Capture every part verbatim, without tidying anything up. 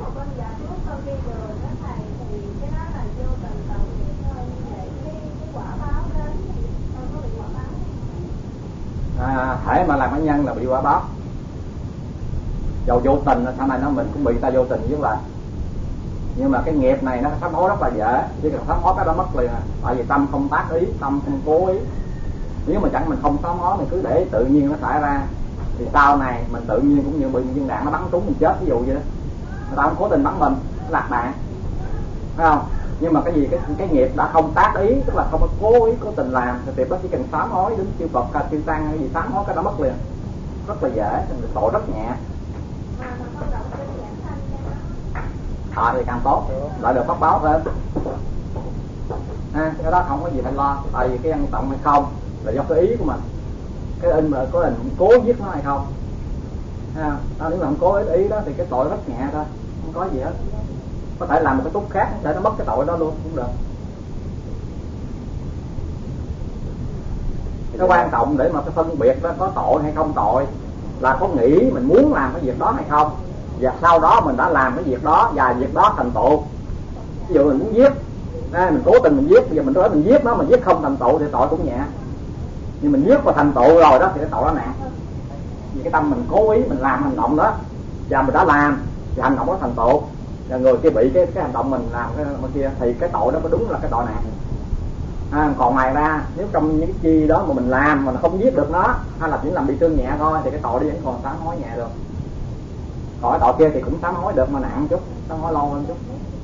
một con giả thuốc con đi đường đó thầy, thì cái đó là vô tình tạo nghiệp thôi, như vậy cái, cái quả báo đến thì con có bị quả báo không? À, thể mà làm cái nhân là bị quả báo. Dầu vô tình sau này nó mình cũng bị ta vô tình với lại. Nhưng mà cái nghiệp này nó sám hối rất là dễ, chỉ cần sám hối cái đó mất liền à. Tại vì tâm không tác ý, tâm không cố ý. Nếu mà chẳng mình không sám hối mình cứ để tự nhiên nó xảy ra, thì sau này mình tự nhiên cũng như bị viên đạn nó bắn trúng mình chết, ví dụ vậy đó. Người ta không cố tình bắn mình, nó lạc đạn, phải không? Nhưng mà cái gì cái cái nghiệp đã không tác ý, tức là không có cố ý cố tình làm, thì việc đó chỉ cần sám hối đến chư Phật ca chư tăng cái gì sám hối cái đó mất liền, rất là dễ, tội rất nhẹ. À thì càng tốt, lại được pháp báo thêm. À, cái đó không có gì phải lo, tại vì cái ăn tọng hay không là do cái ý của mình, cái in mà có hình cố giết nó hay không. À, nếu mà không cố ý, ý đó thì cái tội rất nhẹ thôi, không có gì hết. Có thể làm một cái túc khác để nó mất cái tội đó luôn cũng được. Cái quan trọng để mà cái phân biệt đó có tội hay không tội là có nghĩ mình muốn làm cái việc đó hay không, và sau đó mình đã làm cái việc đó và việc đó thành tựu. Ví dụ mình muốn giết, à, mình cố tình mình giết, bây giờ mình nói mình giết nó, mình giết không thành tựu thì tội cũng nhẹ. Nhưng mình giết và thành tựu rồi đó thì cái tội đó nặng. Vì cái tâm mình cố ý mình làm hành động đó và mình đã làm thì hành động đó thành tựu, và người kia bị cái cái hành động mình làm cái kia thì cái tội đó có đúng là cái tội nặng. À, còn ngoài ra nếu trong những cái chi đó mà mình làm mà nó không giết được nó, hay là chỉ làm bị thương nhẹ thôi, thì cái tội đi vẫn còn sám hối nhẹ được. Còn cái tội kia thì cũng sám hối được mà nặng chút, sám hối lâu hơn chút.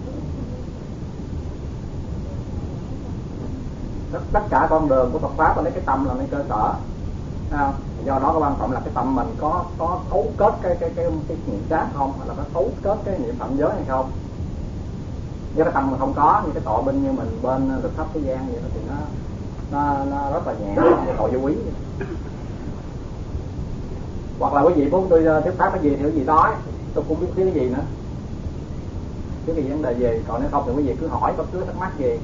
Tất, tất cả con đường của Phật pháp là lấy cái tâm làm cái cơ sở. À, do đó cái quan trọng là cái tâm mình có có cấu kết cái cái cái cái niệm sát không, hay là có cấu kết cái niệm phạm giới hay không. Nếu cái tâm mình không có, như cái tội bên như mình bên lực pháp thế gian vậy đó, thì nó nó nó rất là nhẹ, cái tội vô quý. Hoặc là quý vị muốn tôi thuyết pháp cái gì thì quý vị nói, tôi cũng biết thiếu cái gì nữa, thiếu cái gì vấn đề gì. Còn nếu không thì quý vị cứ hỏi bất cứ thắc mắc gì.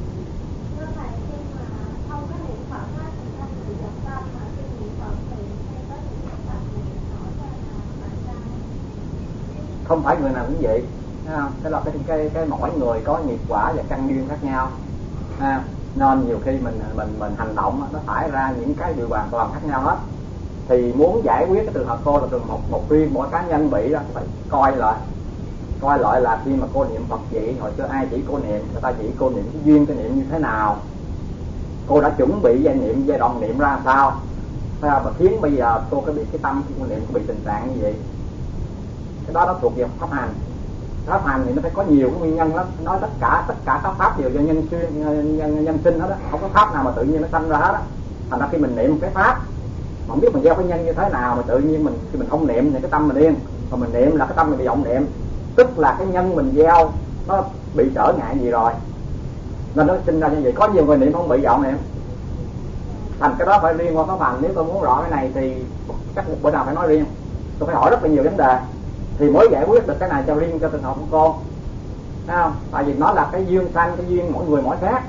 Không phải người nào cũng vậy, thế là cái cái cái mỗi người có nghiệp quả và căn duyên khác nhau, à, nên nhiều khi mình mình mình hành động nó xảy ra những cái điều hoàn toàn khác nhau hết. Thì muốn giải quyết cái trường hợp cô là trường một một riêng mỗi cá nhân bị đó, phải coi lại coi lại là khi mà cô niệm Phật vậy hồi xưa ai chỉ cô niệm, người ta chỉ cô niệm cái duyên cái niệm như thế nào, cô đã chuẩn bị giai niệm giai đoạn niệm ra sao, sao mà khiến bây giờ cô có bị cái tâm khi cô niệm có bị tình trạng như vậy. Cái đó nó thuộc về pháp hành. Pháp hành thì nó phải có nhiều cái nguyên nhân lắm. Nói tất cả tất cả các pháp đều do nhân xuyên nhân, nhân sinh hết đó, không có pháp nào mà tự nhiên nó sanh ra hết á. Thành ra khi mình niệm một cái pháp mà không biết mình gieo cái nhân như thế nào mà tự nhiên mình khi mình không niệm thì cái tâm mình yên, còn mình niệm là cái tâm mình bị vọng niệm, tức là cái nhân mình gieo nó bị trở ngại gì rồi nên nó sinh ra như vậy. Có nhiều người niệm không bị vọng niệm, thành cái đó phải liên qua pháp hành. Nếu tôi muốn rõ cái này thì chắc một bữa nào phải nói riêng, tôi phải hỏi rất là nhiều vấn đề thì mới giải quyết được cái này cho riêng cho trường hợp của cô, thấy không? Tại vì nó là cái duyên sanh, cái duyên mỗi người mỗi khác.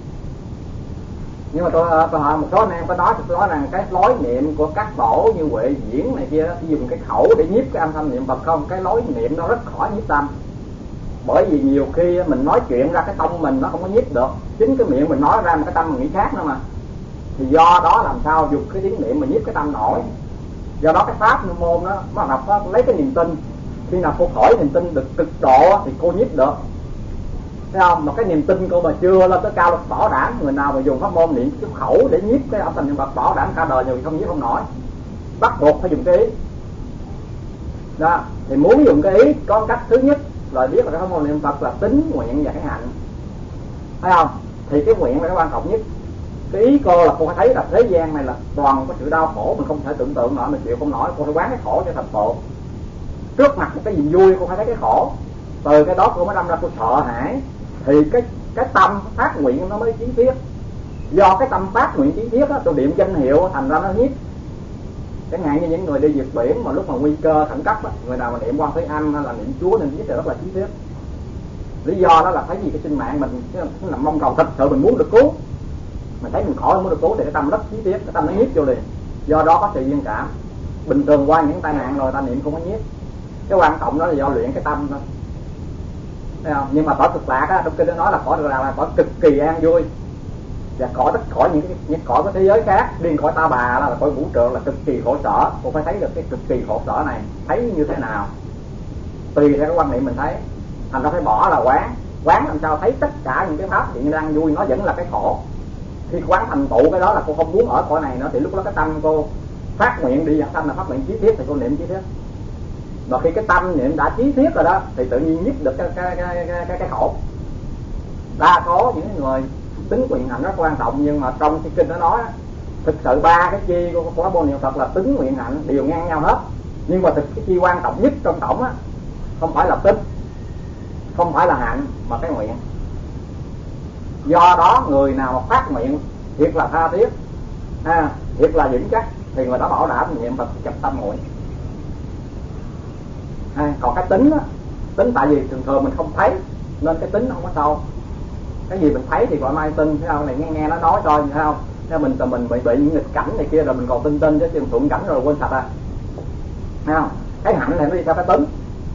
Nhưng mà tôi tôi hỏi một số anh em có nói, tôi nói rằng cái lối niệm của các tổ như Huệ Diễn này kia đó, dùng cái khẩu để nhiếp cái âm thanh niệm Phật không, cái lối niệm nó rất khó nhiếp tâm. Bởi vì nhiều khi mình nói chuyện ra cái tâm mình nó không có nhiếp được, chính cái miệng mình nói ra một cái tâm mình nghĩ khác nữa mà. Thì do đó làm sao dùng cái tiếng niệm mà nhiếp cái tâm nổi. Do đó cái pháp môn đó nó học đó, lấy cái niềm tin. Khi nào cô khỏi niềm tin được cực độ thì cô nhiếp được, thấy không? Mà cái niềm tin cô mà chưa lên tới cao được bảo đảm. Người nào mà dùng pháp môn niệm cái khẩu để nhiếp cái âm thanh niệm Phật bảo đảm cả đời nhiều không nhiếp không nổi, bắt buộc phải dùng cái ý đó. Thì muốn dùng cái ý có cách thứ nhất là biết là cái pháp môn niệm Phật là tính, nguyện và cái hạnh, thấy không? Thì cái nguyện là cái quan trọng nhất. Cái ý cô là cô phải thấy là thế gian này là toàn có sự đau khổ, mình không thể tưởng tượng nổi, mình chịu không nổi, cô phải quán cái khổ cho thành tựu. Trước mặt một cái gì vui cô phải thấy cái khổ, từ cái đó cô mới đâm ra cô sợ hãi, thì cái cái tâm phát nguyện nó mới chiến thiết. Do cái tâm phát nguyện chiến thiết á, tôi niệm danh hiệu thành ra nó nhiếp. Chẳng hạn như những người đi vượt biển mà lúc mà nguy cơ khẩn cấp á, người nào mà niệm Quan Thế Âm hay là niệm Chúa nên nhiếp thì rất là chiến thiết. Lý do đó là thấy gì cái sinh mạng mình nó nằm mong cầu thật sự mình muốn được cứu, mình thấy mình khỏi muốn được cứu thì cái tâm rất chiến thiết, cái tâm nó nhiếp vô liền. Do đó có sự duyên cảm. Bình thường qua những tai nạn rồi ta niệm không có nhiếp. Cái quan trọng đó là do luyện cái tâm thôi. thấy không? Nhưng mà cõi cực lạc á, trong kinh nó nói là cõi cực lạc là cõi cực kỳ an vui, và cõi tất cõi những cái những cõi của thế giới khác, riêng cõi Ta Bà là cõi vũ trụ là cực kỳ khổ sở. Cô phải thấy được cái cực kỳ khổ sở này thấy như thế nào, tùy theo cái quan niệm mình thấy. Thành ra phải bỏ là quán, quán làm sao thấy tất cả những cái pháp hiện đang vui nó vẫn là cái khổ. Khi quán thành tựu cái đó là cô không muốn ở cõi này nữa, thì lúc đó cái tâm cô phát nguyện đi dẫn tâm là phát nguyện chí thiết, thì cô niệm chí thiết. Và khi cái tâm niệm đã chí thiết rồi đó thì tự nhiên nhất được cái cái cái cái, cái, cái khổ. Đa số những người tính nguyện hạnh rất quan trọng, nhưng mà trong cái kinh nó nói thực sự ba cái chi của của Bồ Niệm Phật là tính nguyện hạnh đều ngang nhau hết. Nhưng mà thực cái chi quan trọng nhất trong tổng á không phải là tính, không phải là hạnh, mà cái nguyện. Do đó người nào phát nguyện thiệt là tha thiết, à, thiệt là vững chắc, thì người đó bảo đảm niệm Phật chấp tâm nguyện. À, còn cái tính á, tính tại vì thường thường mình không thấy nên cái tính không có sâu. Cái gì mình thấy thì gọi mai tin, thấy không? Này nghe nghe nó nói coi, thấy không? Thế mình mình bị bị những nghịch cảnh này kia rồi mình còn tin tin chứ chừng thuận cảnh rồi quên sạch à, thấy không? Cái hạnh này nó đi theo cái tính.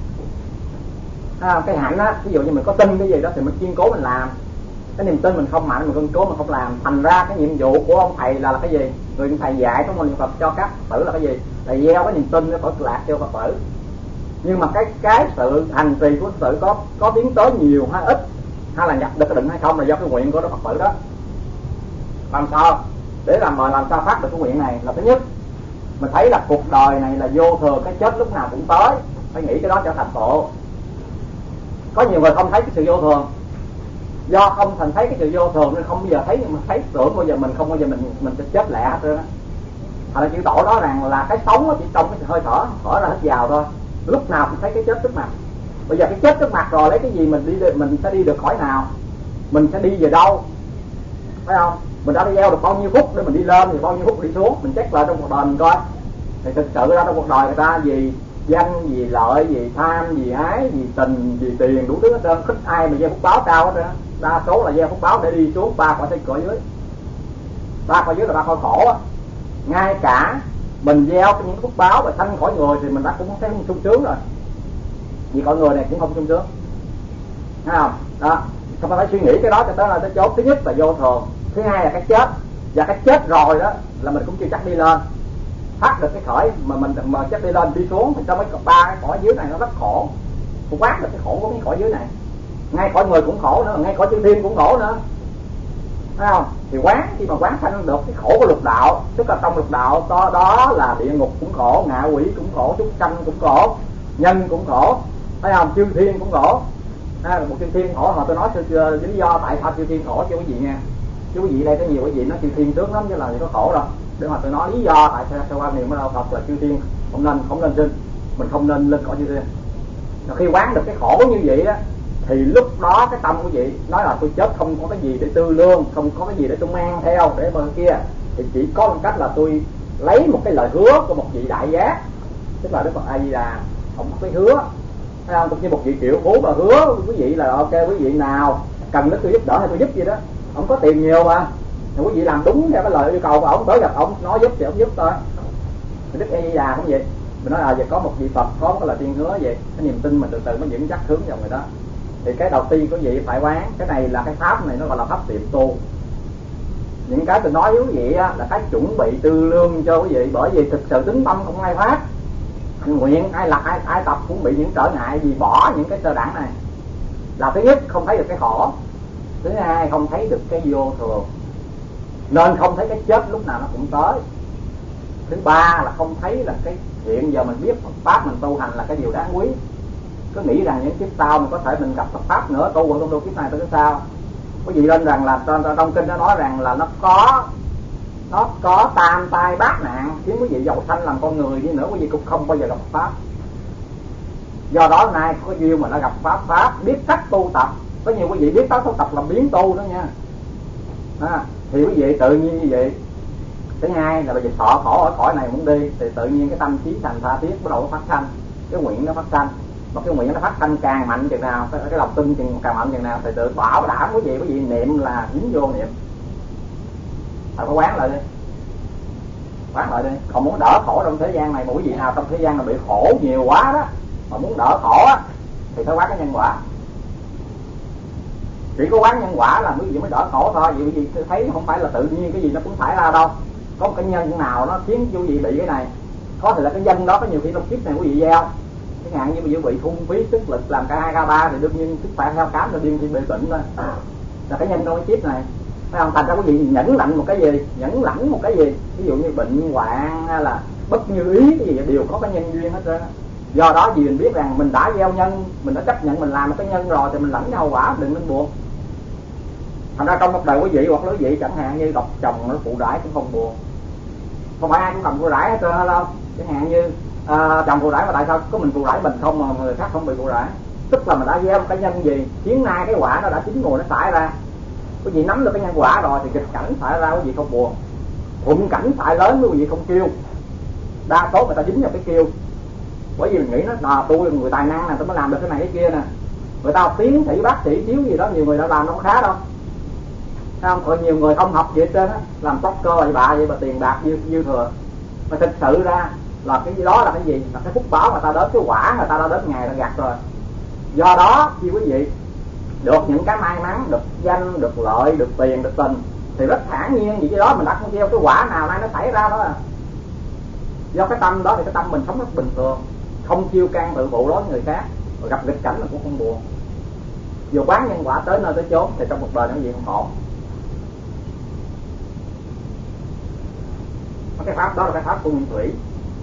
À, cái hạnh á, ví dụ như mình có tin cái gì đó thì mình kiên cố mình làm. Cái niềm tin mình không mạnh, mình kiên cố mình không làm. Thành ra cái nhiệm vụ của ông thầy là, là cái gì? Người thầy dạy trong môn niệm Phật cho các Phật tử là cái gì? Là gieo cái niềm tin để Phật lạc cho Phật tử. Nhưng mà cái cái sự hành trì của Phật tử có có tiến tới nhiều hay ít, hay là nhập được cái định hay không là do cái nguyện của Phật tử đó. Làm sao để làm mà làm sao phát được cái nguyện này là thứ nhất, mình thấy là cuộc đời này là vô thường, cái chết lúc nào cũng tới, phải nghĩ cái đó cho thành tựu. Có nhiều người không thấy cái sự vô thường, do không thành thấy cái sự vô thường nên không bao giờ thấy, nhưng mà thấy tưởng bao giờ mình không bao giờ mình mình sẽ chết lẹ hết trơn á. Hoặc là chịu tổ đó rằng là cái sống nó chỉ trong cái hơi thở, thở ra hết vào thôi, lúc nào cũng thấy cái chết trước mặt. Bây giờ cái chết trước mặt rồi lấy cái gì mình đi được, mình sẽ đi được khỏi nào, mình sẽ đi về đâu, phải không? Mình đã đi gieo được bao nhiêu phút để mình đi lên thì bao nhiêu phút đi xuống, mình check lại trong cuộc đời mình coi. Thì thực sự ra trong cuộc đời người ta vì danh, vì lợi, vì tham, vì ái, vì tình, vì tiền, đủ thứ hết trơn. Thích ai mà gieo phúc báo cao hết trơn. Đa số là gieo phúc báo để đi xuống ba cõi thế cõi dưới. Ba cõi dưới là ba cõi khổ á. Ngay cả mình gieo những phúc báo và sanh khỏi người thì mình đã cũng thấy sung sướng rồi. Vì cõi người này cũng không sung sướng, thấy không? Đó, không phải suy nghĩ cái đó cho tới là tới chốt. Thứ nhất là vô thường, thứ hai là cái chết, và cái chết rồi đó là mình cũng chưa chắc đi lên, thoát được cái khởi mà mình mà chắc đi lên đi xuống thì trong cái ba cái cõi dưới này nó rất khổ. Cũng quán được cái khổ của cái cõi dưới này, ngay cõi người cũng khổ nữa, ngay cõi chư thiên cũng khổ nữa, thấy không? Thì quán khi mà quán sanh được cái khổ của lục đạo, tức là trong lục đạo đó, đó là địa ngục cũng khổ, ngạ quỷ cũng khổ, súc sanh cũng khổ, nhân cũng khổ, thấy không? Chư thiên cũng khổ. À, một chư thiên khổ mà tôi nói chưa lý do tại sao chư thiên khổ cho quý vị nghe. Chứ quý vị đây có nhiều quý vị nói chư thiên sướng lắm chứ là gì có khổ đâu. Để mà tôi nói lý do tại sao sao quan niệm của đạo Phật là chư thiên không nên không nên sinh, mình không nên lên cõi chư thiên. Khi quán được cái khổ như vậy á thì lúc đó cái tâm của vị nói là tôi chết không có cái gì để tư lương, không có cái gì để tôi mang theo để mà kia, thì chỉ có một cách là tôi lấy một cái lời hứa của một vị đại giác, tức là Đức Phật A Di Đà. Ông có cái hứa, thấy không? Cũng như một vị triệu phú mà hứa quý vị là ok, quý vị nào cần đến tôi giúp đỡ hay tôi giúp gì đó, ông có tiền nhiều mà, thì quý vị làm đúng theo cái lời yêu cầu của ông, tới gặp ông nói giúp thì ông giúp thôi. Thì Đức A Di Đà cũng vậy, mình nói là giờ có một vị Phật có một cái lời tiên hứa vậy, cái niềm tin mình từ từ mới vững chắc hướng vào người đó. Thì cái đầu tiên của vị phải quán, cái này là cái pháp này nó gọi là pháp tiệm tu. Những cái tôi nói với quý vị á, là cái chuẩn bị tư lương cho quý vị, bởi vì thực sự tính tâm không ai phát nguyện, ai là ai ai tập cũng bị những trở ngại vì bỏ những cái sơ đẳng này. Là thứ nhất không thấy được cái khổ, thứ hai không thấy được cái vô thường nên không thấy cái chết lúc nào nó cũng tới, thứ ba là không thấy là cái hiện giờ mình biết Phật pháp mình tu hành là cái điều đáng quý, cứ nghĩ rằng những kiếp sau mình có thể mình gặp Phật pháp nữa, tu hơn tu kiếp này tới kiếp sau. Có gì lên rằng là trong kinh nó nói rằng là nó có nó có tam tai bát nạn khiến quý vị giàu sanh làm con người đi nữa quý vị cũng không bao giờ gặp pháp. Do đó nay có duyên mà đã gặp pháp pháp biết cách tu tập, có nhiều quý vị biết cách tu tập làm biến tu đó nha. À, thì quý vị tự nhiên như vậy. Thứ hai là bây giờ sợ khổ ở cõi này muốn đi thì tự nhiên cái tâm trí thành tha thiết bắt đầu phát sanh, cái nguyện nó phát sanh. Mà cái nguyện nó phát sanh càng mạnh chừng nào, cái lòng tin chừng càng mạnh chừng nào thì tự bảo đảm quý vị quý vị niệm là dính vô niệm. Phải quán lại đi, quán lại đi. Còn muốn đỡ khổ trong thế gian này, mà quý vị nào trong thế gian này bị khổ nhiều quá đó mà muốn đỡ khổ á thì phải quán cái nhân quả. Chỉ có quán nhân quả là quý vị mới đỡ khổ thôi. Quý vị thấy không phải là tự nhiên cái gì nó cũng xảy ra đâu, có một cái nhân nào nó khiến quý vị bị cái này. Có thể là cái nhân đó có nhiều khi trong kiếp này quý vị gieo, chẳng hạn như quý vị bị phung phí sức lực làm cả hai ca ba thì đương nhiên sức khỏe theo cám rồi điên thì bị bệnh thôi, là cái nhân trong cái kiếp này. Phải không? Thành ra quý vị nhẫn nạnh một cái gì, nhẫn lãnh một cái gì, ví dụ như bệnh hoạn hay là bất như ý cái gì đều có cái nhân duyên hết trơn. Do đó vì mình biết rằng mình đã gieo nhân, mình đã chấp nhận mình làm một cái nhân rồi thì mình lãnh cái hậu quả, đừng nên buồn. Thành ra trong một đời quý vị hoặc quý vị chẳng hạn như độc chồng nó phụ rải cũng không buồn, không phải ai cũng cầm phụ rải hết trơn đâu. Chẳng hạn như à, chồng phụ rải mà tại sao có mình phụ rải mình không mà người khác không bị phụ rải? Tức là mình đã gieo một cái nhân gì khiến nay cái quả nó đã chín mùi nó xảy ra. Quý vị nắm được cái nhân quả rồi thì nghịch cảnh xảy ra quý vị không buồn, thuận cảnh xảy lớn quý vị không kêu. Đa số người ta dính vào cái kêu, bởi vì mình nghĩ nó là tôi là người tài năng nè, tôi mới làm được cái này cái kia nè. Người ta học tiến sĩ bác sĩ thiếu gì đó nhiều người đã làm nó không khá đâu. Không, còn nhiều người không học gì hết trơn á, làm tóc cơ vậy bạ vậy mà tiền bạc dư, dư thừa. Mà thực sự ra là cái gì đó là cái gì? Là cái phúc báo người ta đến, cái quả người ta đã đến ngày đã gặt rồi. Do đó khi quý vị được những cái may mắn, được danh, được lợi, được tiền, được tình thì rất thản nhiên vì cái đó mình đã không gieo cái quả nào nay nó xảy ra đó à. Do cái tâm đó thì cái tâm mình sống rất bình thường, không chiêu can tự phụ đối với người khác, rồi gặp nghịch cảnh là cũng không buồn. Dù quán nhân quả tới nơi tới chốn thì trong một đời nó gì không khổ. Cái pháp đó là cái pháp của Nguyên Thủy.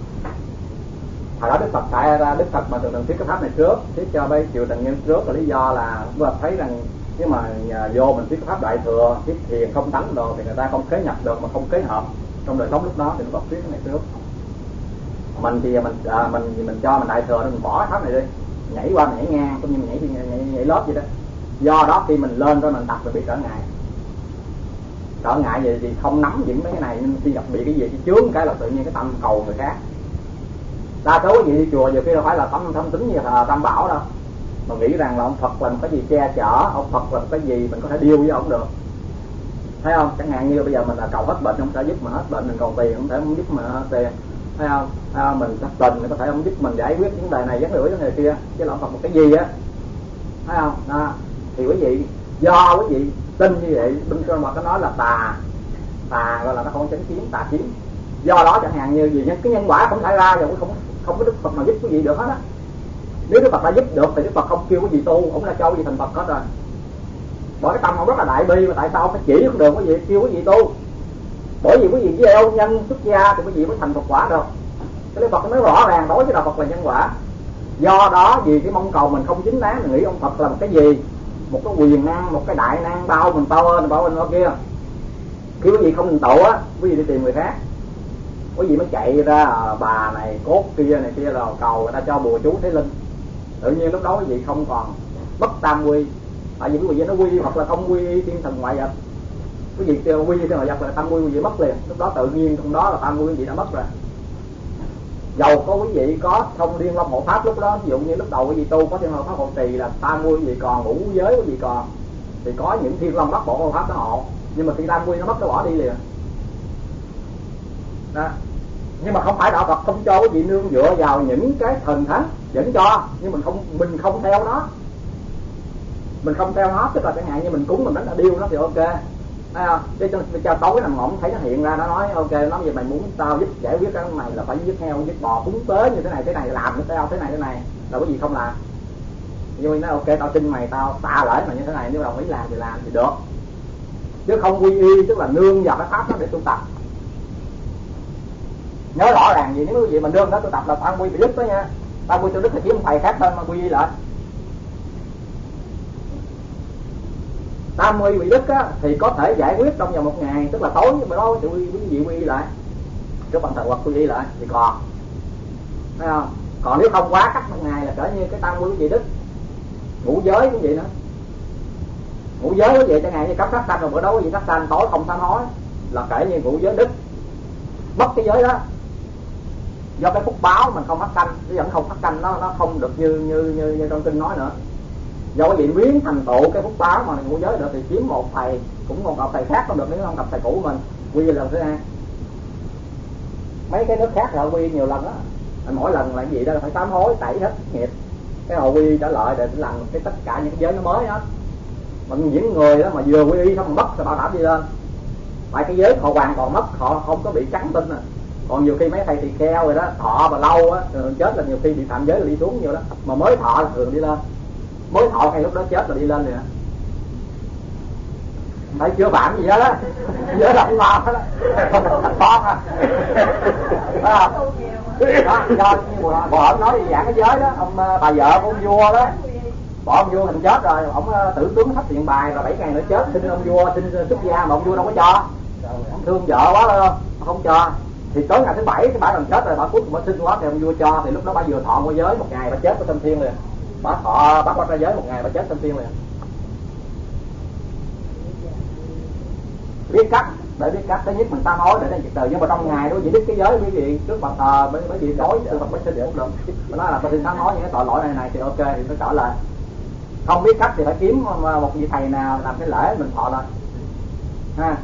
Hồi đó Đức Phật tại ra Đức Phật mà thường thường thuyết cái pháp này trước, thuyết cho mấy triều tình nhân trước là lý do là Đức Phật thấy rằng nếu mà vô mình thuyết cái pháp đại thừa, thuyết thiền không tánh đồ thì người ta không kế nhập được mà không kế hợp trong đời sống lúc đó, thì Đức Phật thuyết cái này trước. Mình thì mình à, mình mình cho mình đại thừa nên mình bỏ cái pháp này đi, nhảy qua nhảy ngang, cũng như mình nhảy nhảy, nhảy, nhảy lớp vậy đó. Do đó khi mình lên rồi mình tập rồi bị trở ngại. Trở ngại vậy thì không nắm vững mấy cái này nên khi gặp bị cái gì thì chướng cái là tự nhiên cái tâm cầu người khác. Đa số cái gì đi chùa nhiều khi đâu phải là tâm thâm tính như là Tam Bảo đâu, mà nghĩ rằng là ông Phật là một cái gì che chở, ông Phật là một cái gì mình có thể điêu với ông được, thấy không? Chẳng hạn như bây giờ mình là cầu hết bệnh không thể giúp mà hết bệnh, mình cầu tiền không thể không giúp mà hết tiền, thấy không? À, mình thất tình thì có thể không giúp mình giải quyết vấn đề này vấn đề vấn đề kia, chứ là ông Phật một cái gì á, thấy không? À, thì quý vị do quý vị tin như vậy, bên trên mà có nói là tà, tà gọi là nó không chánh kiến, tà kiến. Do đó chẳng hạn như gì cái nhân quả không xảy ra rồi cũng không không có Đức Phật nào giúp quý vị được hết á. Nếu Đức Phật đã giúp được thì Đức Phật không kêu quý vị tu, ông đã cho quý vị thành Phật hết rồi. Bởi cái tâm ông rất là đại bi, mà tại sao ông phải chỉ con đường quý vị kêu quý vị tu? Bởi vì quý vị gieo nhân xuất gia thì quý vị mới thành Phật quả được. Cái Đức Phật nói rõ ràng đối với đạo Phật là nhân quả. Do đó vì cái mong cầu mình không chính đáng, mình nghĩ ông Phật là một cái gì, một cái quyền năng, một cái đại năng bao mình bao ơn bao ơn kia. Khi quý vị không thành tựu á, quý vị đi tìm người khác, quý vị mới chạy ra à, bà này cốt kia này kia rồi cầu người ta cho bùa chú thế linh. Tự nhiên lúc đó quý vị không còn bất tam quy, tại vì quý vị nó quy hoặc là không quy thiên thần ngoại vật, quý vị kêu quy thiên ngoại vật là tam quy quý vị mất liền. Lúc đó tự nhiên trong đó là tam quy quý vị đã mất rồi. Dầu có quý vị có thông thiên long hộ pháp lúc đó, ví dụ như lúc đầu quý vị tu có thiên long pháp hộ trì là tam quy quý vị còn, ngũ giới quý vị còn, thì có những thiên long bắc bộ hộ pháp nó hộ, nhưng mà khi tam quy nó mất nó bỏ đi liền đó. Nhưng mà không phải đạo Phật không cho quý vị nương dựa vào những cái thần thánh, vẫn cho, nhưng mình không mình không theo nó, mình không theo nó, tức là chẳng hạn như mình cúng mình đánh là điêu nó thì ok, thấy không? Chứ cho, cho tối nằm ngỗng thấy nó hiện ra nó nói ok, nó bây giờ mày muốn tao giúp giải quyết cái này là phải giết heo giết bò cúng tế như thế này thế này làm nó tao thế này thế này là cái gì không làm. Nhưng mà nói ok tao tin mày, tao tạ lễ mà như thế này, nếu đồng ý làm thì làm thì được, chứ không quy y tức là nương vào cái pháp đó để tu tập. Nhớ rõ ràng gì, nếu quý vị mình đương đó tu tập là tam quy bị đứt đó nha, tam quy tu đức là kiếm thầy khác tên mà quy y lại. Tam quy bị đứt á thì có thể giải quyết trong vòng một ngày, tức là tối mà đó thì quý vị quy y lại, cái bằng thần hoặc quy y lại thì còn, thấy không? Còn nếu không quá cắt một ngày là cỡ như cái tam quy quý vị đứt. Ngũ giới cũng vậy nữa, ngũ giới quý vị chẳng hạn như cấm sát sanh rồi bữa đó quý vị sát sanh tối không sám hối là kể như ngũ giới đứt, mất cái giới đó. Do cái phúc báo mình không phát sanh, nó vẫn không phát sanh, nó nó không được như như như, như trong kinh nói nữa. Do cái vị biến thành tựu cái phúc báo mà ngũ giới được thì kiếm một thầy, cũng còn gặp thầy khác không được, nếu không gặp thầy cũ mình quy lần thứ hai. Mấy cái nước khác là quy nhiều lần đó, mỗi lần là cái gì đó là phải sám hối tẩy hết nghiệp, cái họ quy trở lại để làm cái tất cả những cái giới nó mới hết. mà những người đó mà vừa quy y xong mất thì bảo đảm đi lên, tại cái giới họ hoàn còn mất, họ không có bị trắng tinh à. Còn nhiều khi mấy thầy tỳ kheo rồi đó thọ mà lâu á chết là nhiều khi bị phạm giới là đi xuống nhiều đó, mà mới thọ là thường đi lên, mới thọ ngay lúc đó chết là đi lên rồi. Thấy chưa bạn gì đó đó, giới là không ngon đó, thành con à. Đó, do bộ ông nói về dạng cái giới đó, ông bà vợ của ông vua đó, bỏ ông vua thành chết rồi, ông tử tướng thất thiện bài rồi bảy ngày nữa chết, xin ông vua xin xuất gia mà ông vua đâu có cho, ông thương vợ quá đâu, không cho. Thì tới ngày thứ bảy cái bà lần chết rồi, bà cuối cùng bà xin quá thì ông vua cho, thì lúc đó bà vừa thọ qua giới một ngày bà chết ở Thanh Thiên liền, bà thọ bà bắt ra giới một ngày bà chết Thanh Thiên liền. Biết cách để biết cách, thứ nhất mình tam hối để đây từ, nhưng mà trong ngày đó chỉ biết cái giới quý vị trước bàn thờ mới mới bị đối sự Phật mới xin được được. Mình nói là tôi xin sám hối những cái tội lỗi này này thì ok thì tôi trở lại. Không biết cách thì phải kiếm một vị thầy nào làm cái lễ mình thọ lên ha.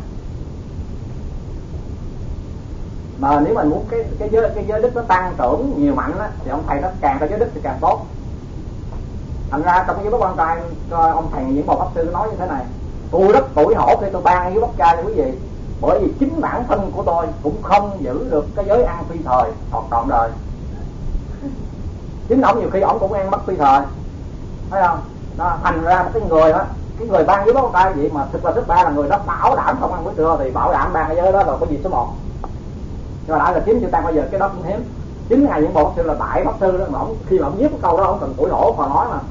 Mà nếu mình muốn cái cái giới cái giới đức nó tăng trưởng nhiều mạnh á thì ông thầy nó càng có giới đức thì càng tốt. Thành ra trong cái giới bất quan trai ông thầy những bộ pháp sư nói như thế này: tôi rất tuổi hổ khi tôi ban với bất ca cho quý vị, bởi vì chính bản thân của tôi cũng không giữ được cái giới ăn phi thời hoặc trọn đời. Chính ông nhiều khi ông cũng ăn mất phi thời, thấy không? Đó, thành ra một cái người đó, cái người ban với bất ca vậy mà thực là thứ ba là người đó bảo đảm không ăn bữa trưa thì bảo đảm ban cái giới đó là có gì số một. Nhưng mà đã là kiếm chữ tăng bây giờ cái đó cũng hiếm. Chính ngày những bộ pháp sư là đại pháp sư đó, mà ông khi mà ông viết cái câu đó ông cần tuổi hổ mà nói mà.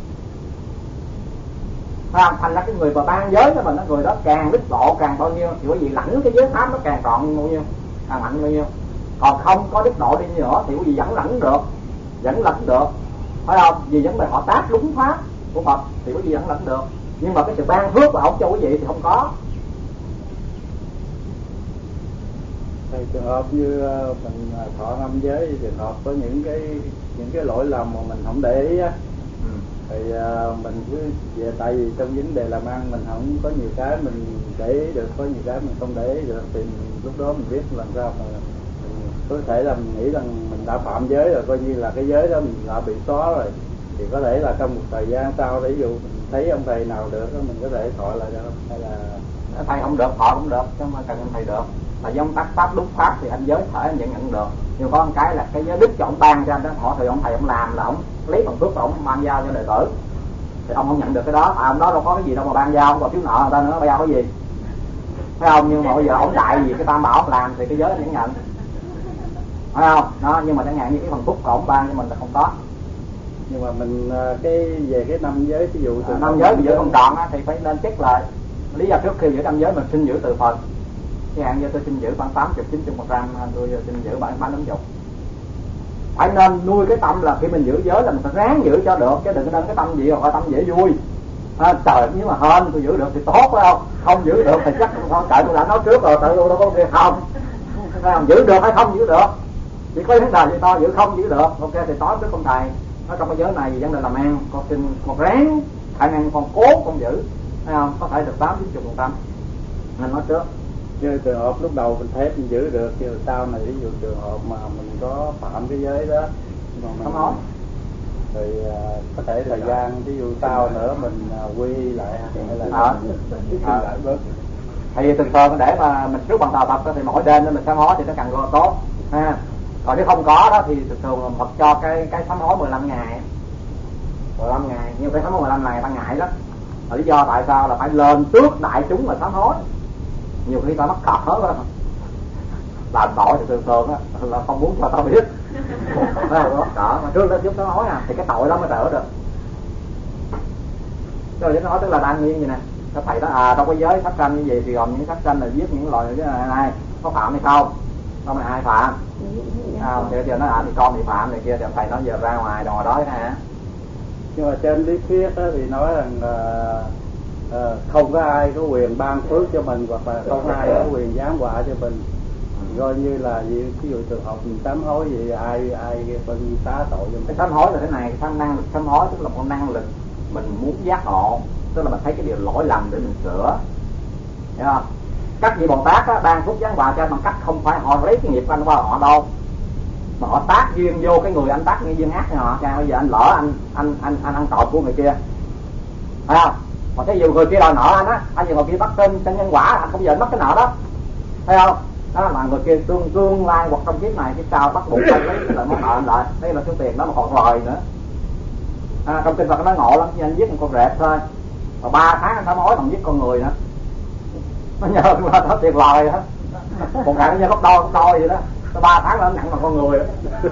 À, thành ra cái người mà ban giới cho mình đó, người đó càng đức độ càng bao nhiêu thì quý vị lãnh cái giới pháp nó càng trọn bao nhiêu, càng mạnh bao nhiêu. Còn không có đức độ đi nữa thì quý vị vẫn lãnh được, vẫn lãnh được, phải không? Vì vấn đề họ tác đúng pháp của Phật thì quý vị vẫn lãnh được, nhưng mà cái sự ban phước của ông cho quý vị thì không có. Thì trường hợp như mình thọ năm giới, trường hợp có những cái những cái lỗi lầm mà mình không để ý á, ừ. thì uh, mình cứ về, tại vì trong vấn đề làm ăn mình không có nhiều cái mình để ý được, có nhiều cái mình không để ý được, thì mình, lúc đó mình biết làm sao mà mình có thể là mình nghĩ rằng mình đã phạm giới rồi, coi như là cái giới đó mình đã bị xóa rồi, thì có thể là trong một thời gian sau, ví dụ mình thấy ông thầy nào được mình có thể thọ lại được, hay là thầy không được thọ cũng được, chứ không cần ông thầy được. Là giống tác pháp đúng pháp thì anh giới thể anh vẫn nhận được, nhưng có một cái là cái giới đức cho ông ban cho anh đó, họ thì ông thầy ông làm là ông lấy bằng phước ông ban giao cho đệ tử, thì ông không nhận được cái đó, à ông đó đâu có cái gì đâu mà ban giao, không còn thiếu nợ người ta nữa, ban giao cái gì, thấy không? Nhưng mà bây giờ ông đại gì cái tam bảo làm thì cái giới anh vẫn nhận, thấy không? Đó, nhưng mà chẳng hạn như cái phần phúc của ông ban cho mình là không có. Nhưng mà mình cái về cái năm giới, ví dụ à, năm giới bây giờ không trọn thì phải nên check lại. Lý do trước khi giữ năm giới mình xin giữ từ Phật, cái hạn như tôi xin giữ khoảng tám mươi chín mươi phần trăm, tôi xin giữ bản bán năm chục. Phải nên nuôi cái tâm là khi mình giữ giới là mình phải ráng giữ cho được, chứ đừng có nên cái tâm gì hoặc tâm dễ vui. À, trời, nếu mà hên tôi giữ được thì tốt, phải không? Không giữ được thì chắc không, tại tôi đã nói trước rồi, tại tôi đâu có việc không. không giữ được hay không giữ được, chỉ có vấn đề gì to giữ không giữ được, ok thì nói với con thầy nói trong cái giới này vấn đề làm ăn con xin một ráng khả năng con cố con giữ, thấy không? Có thể được tám chín mươi phần trăm nên nói trước. Như trường hợp lúc đầu mình thấy mình giữ được, nhưng sau này ví dụ trường hợp mà mình có phạm cái giới đó mà mình không nói thì uh, có thể thời gian ví dụ sau nữa mình uh, quy lại hay là à, à, lại bớt. Thì thường thường để mà mình trước bằng tàu tập thì mỗi đêm mình sám hối thì nó càng tốt ha. Còn nếu không có đó thì thường thường Phật cho cái cái sám hối mười lăm ngày, mười lăm ngày, nhưng cái sám hối mười lăm ngày ta ngại lắm. Và lý do tại sao là phải lên trước đại chúng mà sám hối, nhiều khi ta mắc cọp hết đó, làm tội thì thường thường á là không muốn cho tao biết, phải không? Đó, mà trước đó giúp nó nói à thì cái tội đó mới đỡ được. Rồi nó nói tức là đang nguyên như nè, các thầy đó à trong cái giới sát sanh như vậy thì gồm những sát sanh là giết những loài như này này có phạm hay không, không là ai phạm, à, thì giờ nó à thì con bị phạm này kia, thì thầy nói giờ ra ngoài đòi đó hả. Nhưng mà trên lý thuyết đó thì nói rằng uh, uh, không có ai có quyền ban phước cho mình, hoặc là không ai có quyền giáng họa cho mình, coi như là ví dụ trường hợp mình sám hối gì ai ai phân xá tội cho mình. Cái sám hối là thế này, cái năng lực sám hối tức là một năng lực mình muốn giác ngộ, tức là mình thấy cái điều lỗi lầm để mình sửa, hiểu không? Các vị Bồ Tát á, ban phước giáng họa cho bằng cách không phải họ lấy cái nghiệp anh qua họ đâu, mà họ tác duyên vô cái người anh tác cái duyên ác cho họ. Bây giờ anh lỡ anh anh anh anh ăn tội của người kia, phải không? Còn thí dụ người kia đòi nợ anh á, anh giờ người kia bắt tên trên nhân quả, anh không giờ anh mất cái nợ đó, thấy không? Đó là người kia tương tương lai hoặc trong kiếp này kiếp sau bắt buộc phải lấy cái lợi món nợ anh lại, đây là số tiền đó mà còn lời nữa. À, trong kinh Phật nó ngộ lắm, chứ anh giết một con rệp thôi, và ba tháng anh phải mối còn giết con người nữa, nó nhờ là có tiền lời đó, một ngày nó như gấp đôi gấp đôi vậy đó, ba tháng là nó nặng bằng con người đó.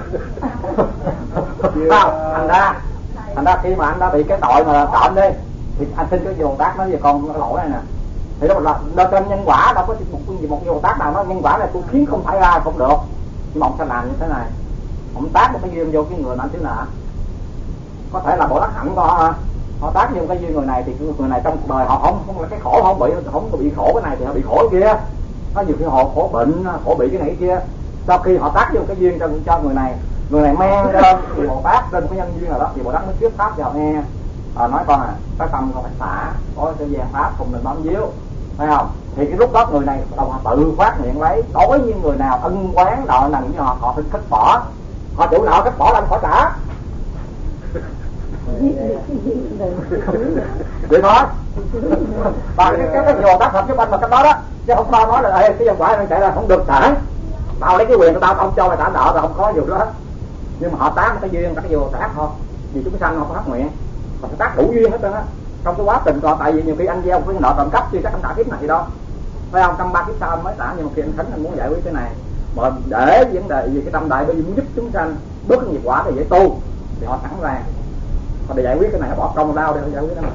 Không, thành ra thành ra khi mà anh đã bị cái tội mà trộm đi thì anh xin cái Bồ Tát nói về con cái lỗi này nè, thì đó là đâu trên nhân quả đâu có một một Bồ Tát nào nói nhân quả này tôi khiến không phải ra không được, nhưng mà ông sẽ làm như thế này, ông tác một cái duyên vô cái người mà anh thiếu nợ, có thể là Bồ Tát hạnh có họ tác vô cái duyên người này thì người này trong đời họ không không là cái khổ, không bị không bị khổ cái này thì họ bị khổ cái kia, có nhiều khi họ khổ bệnh khổ bị cái này cái kia, sau khi họ tác vô cái duyên cho cho người này, người này men lên thì Bồ Tát lên cái nhân duyên nào đó thì Bồ Tát mới thuyết pháp cho họ nghe, à, nói con à cái tâm con phải xả, có cái gian pháp không nên bám víu, thấy không? Thì cái lúc đó người này đầu tự phát nguyện lấy, đối với những người nào ân oán nợ nần với họ, họ phải cất bỏ, họ chủ nợ cất bỏ làm khỏi trả. Vậy thôi. Và cái cái cái Bồ Tát hợp giúp anh mà cái đó đó, chứ không bao nói là Ê, cái nhân quả nó chạy là không được trả. Tao lấy cái quyền của tao, tao không cho mày trả nợ rồi không có vụ đó hết. Nhưng mà họ tác cái duyên, các cái Bồ Tát thôi. Vì chúng sanh họ có phát nguyện, họ phải tác đủ duyên hết trơn á. Trong cái quá trình còn tại vì nhiều khi anh gieo cái nợ trộm cắp chưa chắc anh trả kiếp này đâu. Phải không? Trong ba kiếp sau anh mới trả, nhưng mà khi anh thánh anh muốn giải quyết cái này. Mà để vấn đề vì cái tâm đại bởi vì muốn giúp chúng sanh bớt cái nghiệp quả để dễ tu thì họ sẵn ra. Họ để giải quyết cái này, họ bỏ công lao để họ giải quyết cái này.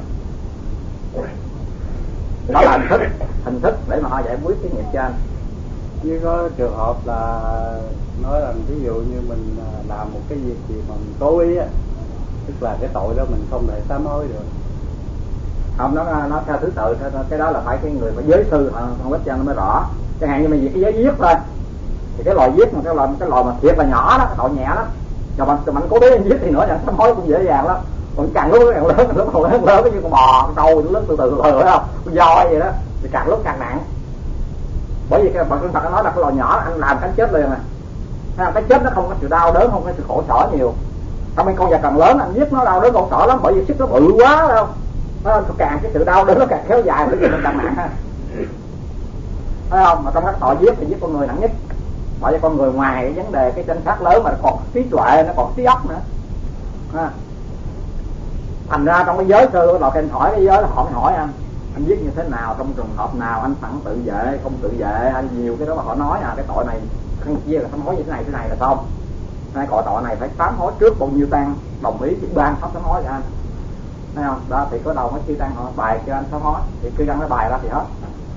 Đó là hình thức, hình thức để mà họ giải quyết cái nghiệp cho anh. Như có trường hợp là nói rằng ví dụ như mình làm một cái việc gì mà mình cố ý á, tức là cái tội đó mình không thể sám hối được. Không, nó nó theo thứ tự, cái đó là phải cái người mà giới sư họ không biết cho nó mới rõ. Chẳng hạn như mình việc cái giới giết thôi, thì cái loại giết mà cái loại cái loại mà thiệt là nhỏ đó, cái tội nhẹ đó, cho mình mình cố ý giết thì nữa chẳng sám hối cũng dễ dàng lắm. Còn càng lúc càng lớn, càng lúc càng lớn, lớn cái như con bò, con trâu lớn từ từ rồi phải không? Con voi vậy đó, thì càng lúc càng nặng. Bởi vì cái Phật Phật nó nói là cái loại nhỏ anh làm cái chết liền nè. Cái chết nó không có sự đau đớn, không có sự khổ sở nhiều. Trong bên con vật càng lớn anh giết nó đau đớn khổ sở lắm, bởi vì sức nó bự quá đâu. Nó càng cái sự đau đớn nó càng kéo dài, bởi vì nó càng nặng ha. Thấy không? Mà trong các tội giết thì giết con người nặng nhất. Bởi vì con người ngoài cái vấn đề cái danh sát lớn mà còn trí tuệ, nó còn trí óc nữa. Ha. Thành ra trong cái giới sư là anh hỏi cái giới họ mới hỏi anh anh giết như thế nào, trong trường hợp nào anh phản tự vệ không tự vệ, anh nhiều cái đó mà họ nói à cái tội này khăn chia là sám hối như thế này thế này là xong, nay cõi tội này phải sám hối trước bao nhiêu tăng đồng ý chứ ban pháp sám hối cho anh, thấy không? Đó thì có đầu mới chư tăng họ bài cho anh sám hối thì cứ ăn cái bài ra thì hết.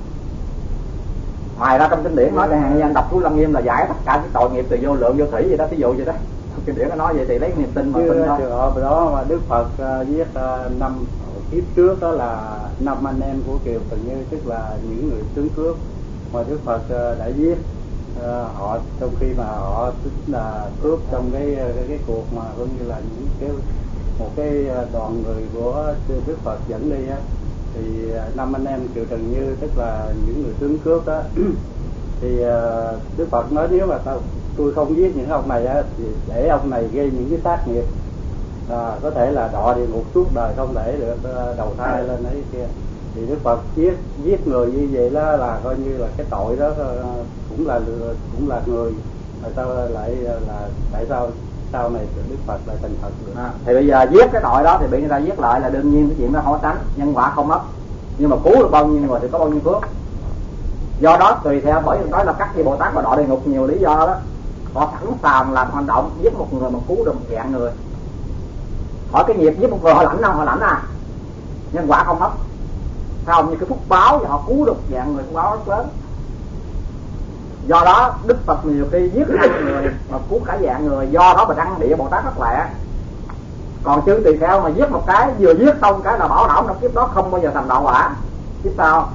Ngoài ra trong kinh điển nói chẳng hạn như anh đọc Chú Lăng Nghiêm là giải tất cả cái tội nghiệp từ vô lượng vô thủy vậy đó, ví dụ vậy đó. Kinh điển nó nói vậy thì lấy niềm tin mà tin thôi. Trường hợp đó mà Đức Phật uh, viết uh, năm kiếp trước đó là năm anh em của Kiều Trần Như, tức là những người tướng cướp mà Đức Phật uh, đã giết uh, họ trong khi mà họ tính là cướp trong cái cái, cái cuộc mà coi như là những cái một cái đoàn người của Đức Phật dẫn đi á, thì uh, năm anh em Kiều Trần Như tức là những người tướng cướp đó thì uh, Đức Phật nói nếu mà tao tôi không giết những ông này á, thì để ông này gây những cái tác nghiệp à, có thể là đọa địa ngục suốt đời không thể được đầu thai lên ấy kia, thì Đức Phật giết giết người như vậy đó là coi như là cái tội đó cũng là cũng là người, mà sao lại là tại sao sau này Đức Phật lại thành Phật được? À, thì bây giờ giết cái tội đó thì bị người ta giết lại là đương nhiên cái chuyện đó không có tránh, nhân quả không mất, nhưng mà cứu được bao nhiêu người thì có bao nhiêu phước. Do đó tùy theo, bởi vì nói là các vị Bồ Tát mà đọa địa ngục nhiều lý do đó, họ sẵn sàng làm hành động giết một người mà cứu được một vạn người. Hỏi cái nghiệp giết một người họ lãnh không? Họ lãnh à, nhân quả không mất. Không như cái phúc báo họ cứu được vạn người, phúc báo rất lớn. Do đó Đức Phật nhiều khi giết hai người mà cứu cả vạn người, do đó mà đăng địa Bồ Tát rất lẹ. Còn chứ tùy theo mà giết một cái vừa giết xong cái là bảo đảm trong kiếp đó không bao giờ thành đạo quả. Kiếp sau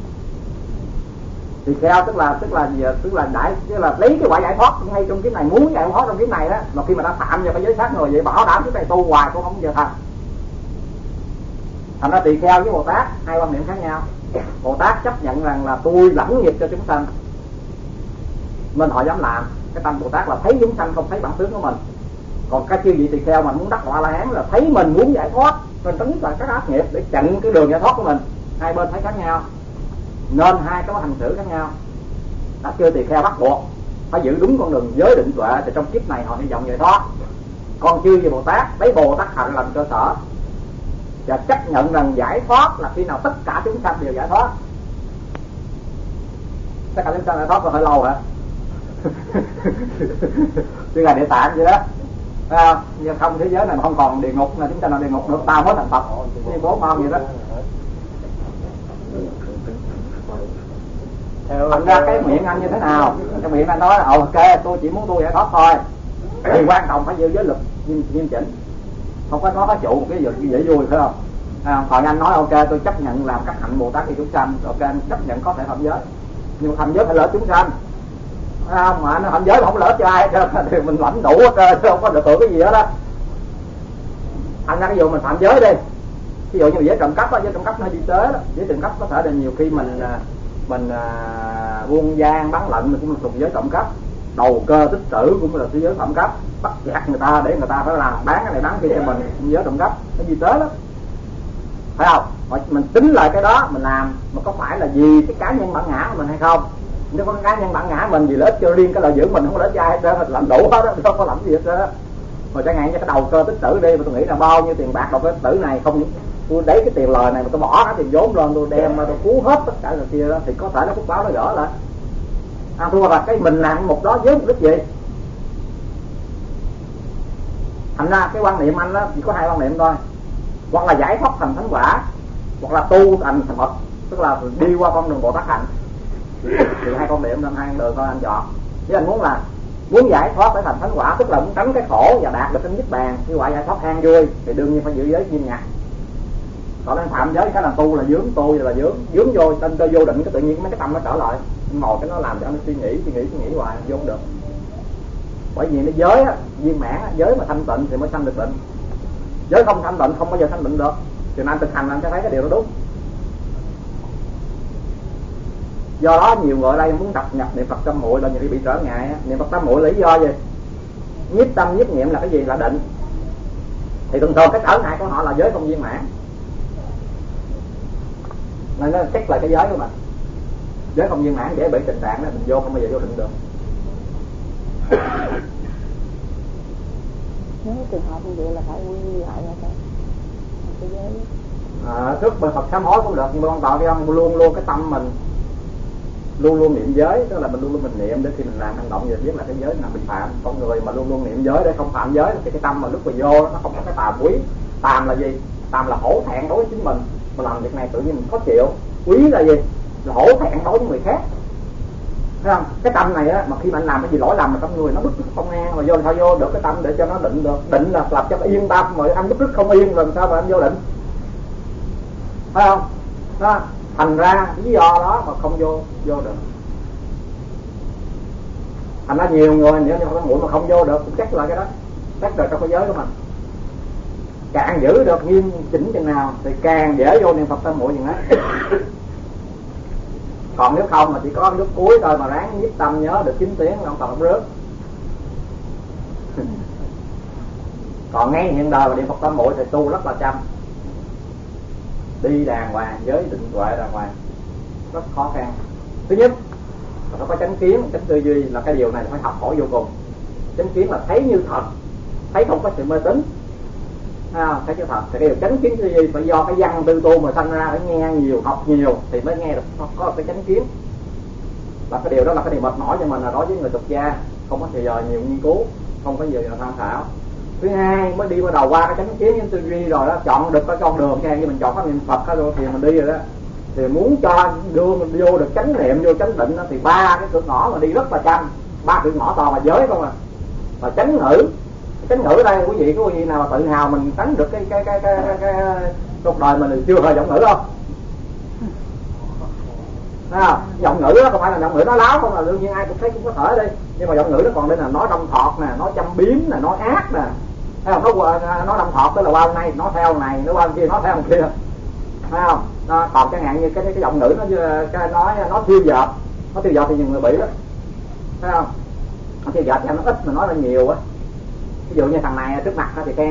thì theo tức là tức là tức là đại tức là lấy cái quả giải thoát ngay trong kiếp này, muốn giải thoát trong kiếp này đó, mà khi mà đã phạm vào cái giới sát người vậy bảo đảm kiếp này tu hoài cũng không bao giờ thành. Thành ra tùy theo với Bồ Tát hai quan niệm khác nhau. Bồ Tát chấp nhận rằng là tôi lãnh nghiệp cho chúng sanh nên họ dám làm. Cái tâm Bồ Tát là thấy chúng sanh không thấy bản tướng của mình. Còn các chư vị tỳ kheo mà muốn đắc quả La Hán là thấy mình muốn giải thoát mình tính là các ác nghiệp để chặn cái đường giải thoát của mình. Hai bên thấy khác nhau nên hai cái hành xử khác nhau. Đã chưa tỳ kheo bắt buộc phải giữ đúng con đường giới định tuệ, thì trong kiếp này họ hy vọng giải thoát. Còn chư vị Bồ Tát lấy Bồ Tát hạnh làm cơ sở và chấp nhận rằng giải thoát là khi nào tất cả chúng sanh đều giải thoát. Tất cả chúng sanh giải thoát còn hơi lâu hả? Chứ là địa tạng vậy đó. À, nhưng không, thế giới này mà không còn địa ngục là chúng ta là địa ngục nữa, tao mới thành Phật như bố mau vậy đó. Thành ra cái miệng anh như thế nào, cái miệng anh nói là ok tôi chỉ muốn tôi giải thoát thôi, thì quan trọng phải giữ giới luật nghiêm, nghiêm chỉnh, không có nói có trụ một cái việc dễ vui phải không? À, còn anh nói ok tôi chấp nhận làm các hạnh Bồ Tát thì chúng sanh, ok anh chấp nhận có thể phạm giới, nhưng mà phạm giới phải lợi chúng sanh. À, mà anh phạm giới mà không lợi cho ai thì mình lãnh đủ hết, không có được tưởng cái gì hết đó. Anh ra cái vụ mình phạm giới đi, ví dụ như giới trộm cắp á, giới trộm cắp nó di tế đó, giới trộm cắp có thể là nhiều khi mình mình à, buôn gian bán lận mình cũng thuộc giới trộm cắp, đầu cơ tích trữ cũng là giới trộm cắp, bắt chặt người ta để người ta phải làm bán cái này bán kia cho mình, giới trộm cắp nó di tế đó, phải không? Mình tính lại cái đó mình làm mà có phải là vì cái cá nhân bản ngã của mình hay không? Nếu có cái cá nhân bản ngã mình gì lợi ích cho riêng cái lợi dưỡng mình, không có lợi ích cho ai hết trơn, làm đủ hết đó, không có làm gì hết trơn. Rồi chẳng hạn như cái đầu cơ tích trữ đi, mà tôi nghĩ là bao nhiêu tiền bạc đầu cơ tích trữ này không, tôi lấy cái tiền lời này mà tôi bỏ cái tiền vốn lên tôi đem mà tôi cứu hết tất cả rồi kia đó, thì có thể nó phúc báo nó gỡ lại. À thua là cái mình làm một đó với mục đích gì? Thành ra cái quan niệm anh đó chỉ có hai quan niệm thôi, hoặc là giải thoát thành thánh quả, hoặc là tu thành thành Phật, tức là đi qua con đường Bồ Tát hạnh. Thì hai con niệm nên hai đường thôi anh chọn. Chứ anh muốn là muốn giải thoát để thành thánh quả, tức là muốn tránh cái khổ và đạt được cái niết bàn, như vậy giải thoát an vui thì đương nhiên phải giữ giới nghiêm ngặt. Còn anh phạm giới cái là tu là dướng, tu là dướng, dướng vô tên tôi vô định cái tự nhiên mấy cái tâm nó trở lại, ngồi cái nó làm cho nó suy nghĩ suy nghĩ suy nghĩ hoài vô không được. Bởi vì nó giới á, viên mãn á, giới mà thanh tịnh thì mới sanh được định, giới không thanh tịnh không bao giờ thanh tịnh được. Cho nên anh thực hành anh sẽ thấy cái điều đó đúng. Do đó nhiều người ở đây muốn tập nhập niệm Phật tâm muội là nhiều khi bị trở ngại. Niệm Phật tâm muội lý do gì? Nhiếp tâm nhiếp niệm là cái gì? Là định. Thì thường thường cái trở ngại của họ là giới không viên mãn, nên nó xét lại cái giới của mình. Giới không viên mãn dễ bị tình trạng đó, mình vô không bao giờ vô định được. Nếu trường hợp như vậy là phải quy lại ra cái giới. À, trước bên Phật sám hối cũng được, nhưng mà quan trọng ông luôn luôn cái tâm mình luôn luôn niệm giới, tức là mình luôn luôn mình niệm để khi mình làm hành động gì biết là cái giới nào bị phạm. Con người mà luôn luôn niệm giới để không phạm giới thì cái tâm mà lúc mà vô nó không có cái tàm quý. Tàm là gì? Tàm là hổ thẹn đối với chính mình, mà làm việc này tự nhiên mình khó chịu. Quý là gì? Là hổ thẹn đối với người khác, thấy không? Cái tâm này á, mà khi mà anh làm cái gì lỗi lầm mà trong người nó bức rứt không an, mà vô sao vô được cái tâm để cho nó định được. Định là làm cho nó yên tâm, mà anh bức rứt không yên rồi sao mà anh vô định, phải không? Đó. Thành ra lý do đó mà không vô vô được. Thành ra nhiều người nếu như không muội mà không vô được cũng chắc là cái đó, chắc là trong cái giới của mình. Càng giữ được nghiêm chỉnh chừng nào thì càng dễ vô niệm Phật tâm muội chừng đó. Còn nếu không mà chỉ có lúc cuối thôi mà ráng nhiếp tâm nhớ được chín tiếng không còn rớt. Còn ngay hiện đời mà niệm Phật tâm muội thì tu rất là chăm, đi đàng hoàng, giới định tuệ đàng hoàng, rất khó khăn. Thứ nhất là phải có chánh kiến, chánh tư duy, là cái điều này phải học hỏi vô cùng. Chánh kiến là thấy như thật, thấy không có sự mê tín, à, thấy như thật. Thì cái điều chánh kiến tư duy phải do cái văn tư tu mà sanh ra, phải nghe nhiều, học nhiều thì mới nghe được có cái chánh kiến. Là cái điều đó là cái điều mệt mỏi cho mình, là đối với người tục gia không có thời giờ nhiều nghiên cứu, không có nhiều tham khảo. Thứ hai mới đi bắt đầu qua cái chánh kiến với tư duy rồi đó, chọn được cái con đường kia, như mình chọn cái niệm Phật đó, rồi thì mình đi rồi đó. Thì muốn cho đưa mình vô được chánh niệm, vô chánh định đó, thì ba cái cửa ngõ mà đi rất là chăm, ba cửa ngõ toàn là giới không à. Và chánh ngữ, chánh ngữ ở đây quý vị có quý vị nào mà tự hào mình tránh được cái cái cái cái cái, cái, cái cuộc đời mình chưa hơi giọng ngữ không? À, giọng ngữ đó không phải là giọng ngữ nói láo không, là đương nhiên ai cũng thấy cũng có thể đi, nhưng mà giọng ngữ nó còn đây là nói đông thọt nè, nói châm biếm nè, nói ác nè, thấy không? Nó nói đông thọt tức là qua hôm nay nói theo này, nó qua hôm kia nói theo hôm kia, thấy không? Nó còn chẳng hạn như cái cái giọng ngữ nó cái nói nó thiêu dợp, nó thiêu dợp thì nhiều người bị đó, thấy không? Nó thiêu dợp cho nó ít mà nói là nhiều á. Ví dụ như thằng này trước mặt thì khen,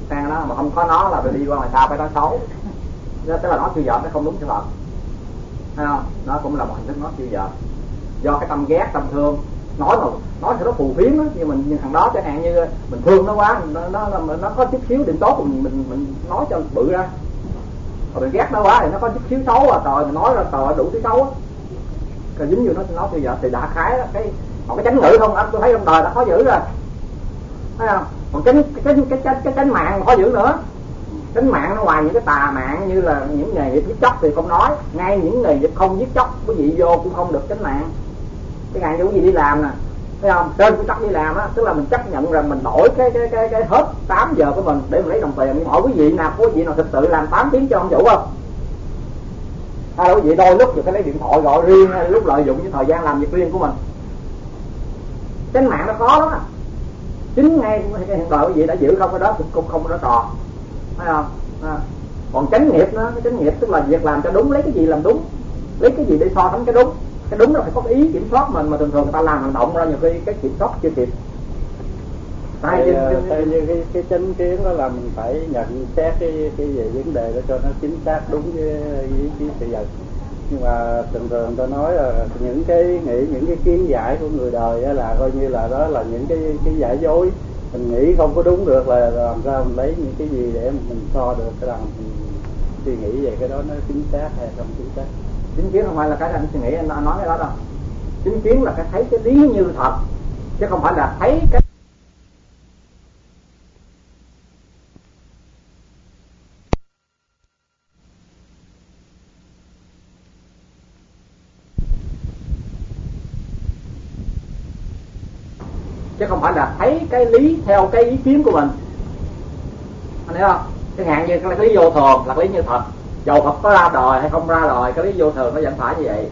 sang đó mà không có nó là tôi đi qua ngoài xa phải nói xấu, tức là nói siêu dợt nó không đúng sự thật, thấy không? Nó cũng là một hình thức nói siêu dợt do cái tâm ghét tâm thương, nói mà nói thì nó phù phiếm đó, nhưng mình như thằng đó chẳng hạn như mình thương nó quá, nó nó nó, nó có chút xíu điểm tốt mình mình mình nói cho bự ra, rồi mình ghét nó quá thì nó có chút xíu xấu à, trời mình nói ra trời đủ thứ xấu á, rồi dính vô nó nói siêu dợt thì đã khái đó. Cái một cái chánh ngữ không anh tôi thấy trong đời đã khó giữ rồi, thấy không? Còn cái cái cái cái cái chánh mạng khó giữ nữa. Chánh mạng nó ngoài những cái tà mạng như là những nghề nghiệp giết chóc thì không nói, ngay những nghề nghiệp không giết chóc quý vị vô cũng không được chánh mạng. Cái ngày quý vị đi làm nè, thấy không? Trên quy tắc đi làm á, tức là mình chấp nhận rằng mình đổi cái cái cái cái hết tám giờ của mình để mình lấy đồng tiền. Nhưng hỏi quý vị nào có quý vị nào thực sự làm tám tiếng cho ông chủ không? Hay là quý vị đôi lúc rồi cái lấy điện thoại gọi riêng, hay lúc lợi dụng cái thời gian làm việc riêng của mình. Chánh mạng nó khó lắm á. Chính ngay hiện đời quý vị đã giữ không cái đó cũng không, không có đó trò, thấy không? À. Còn chánh nghiệp nó, cái chánh nghiệp tức là việc làm cho đúng, lấy cái gì làm đúng, lấy cái gì để so sánh cái đúng. Cái đúng là phải có cái ý kiểm soát mình, mà thường thường người ta làm hành động ra nhiều khi cái kiểm soát chưa kịp. Tại thì, theo như cái cái chánh kiến đó là mình phải nhận xét cái cái về vấn đề đó cho nó chính xác đúng với với, với sự vật. Nhưng mà thường thường ta nói là những cái nghĩ những cái kiến giải của người đời đó là coi như là đó là những cái cái giả dối, mình nghĩ không có đúng được là làm sao mình lấy những cái gì để mình so được cái rằng mình suy nghĩ về cái đó nó chính xác hay không chính xác. Chính kiến không phải là cái anh suy nghĩ anh nói cái đó đâu. Chính kiến là cái thấy cái lý như thật, chứ không phải là thấy cái chứ không phải là thấy cái lý theo cái ý kiến của mình, anh hiểu không? Chẳng hạn như cái lý vô thường là lý như thật, dầu Phật có ra đời hay không ra đời, cái lý vô thường nó vẫn phải như vậy.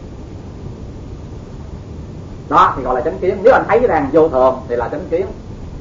Đó thì gọi là chánh kiến. Nếu anh thấy rằng vô thường thì là chánh kiến,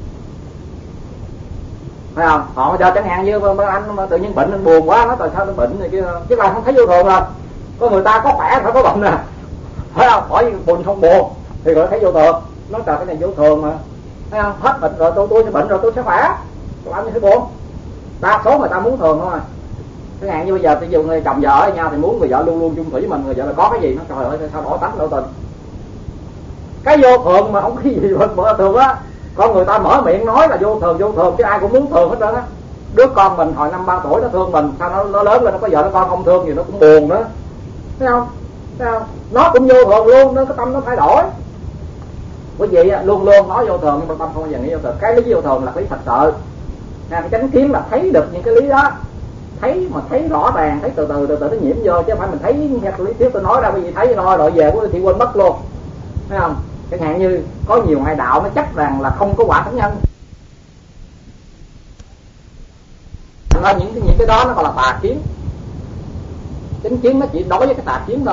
thấy không? Họ giờ chẳng hạn như anh mà tự nhiên bệnh anh buồn quá, nó tại sao nó bệnh này kia, chứ là không thấy vô thường rồi. Có người ta có khỏe phải có bệnh nè, thấy không? Hỏi buồn không buồn thì gọi thấy vô thường. Nó trời cái này vô thường mà, thấy không? Hết bệnh rồi tôi tôi sẽ bệnh rồi tôi sẽ khỏe, tôi làm như thế buồn. Đa số người ta muốn thường thôi. Chẳng hạn như bây giờ ví dụ người chồng vợ ở nhau thì muốn người vợ luôn luôn chung thủy mình, người vợ là có cái gì nó trời ơi sao đổi tánh đổi tình. Cái vô thường mà không có gì mà mở thường á, con người ta mở miệng nói là vô thường vô thường chứ ai cũng muốn thường hết trơn á. Đứa con mình hồi năm ba tuổi nó thương mình, sao nó, nó lớn lên nó có vợ nó con không thương gì nó cũng buồn nữa, thấy không? Thấy không? Nó cũng vô thường luôn, nó cái tâm nó thay đổi. Quý vị luôn luôn nói vô thường nhưng mà tâm không bao giờ nghĩ vô thường. Cái lý vô thường là cái lý thật sự. Cái chánh kiến là thấy được những cái lý đó, thấy mà thấy rõ ràng, thấy từ từ từ từ nó nhiễm vô, chứ không phải mình thấy theo lý thuyết tôi nói ra, bởi vì thấy nói rồi về của thì quên mất luôn, thấy không? Chẳng hạn như có nhiều ngoại đạo nó chắc rằng là không có quả thánh nhân, thành những những cái đó nó gọi là tà kiến. Chánh kiến nó chỉ đối với cái tà kiến thôi,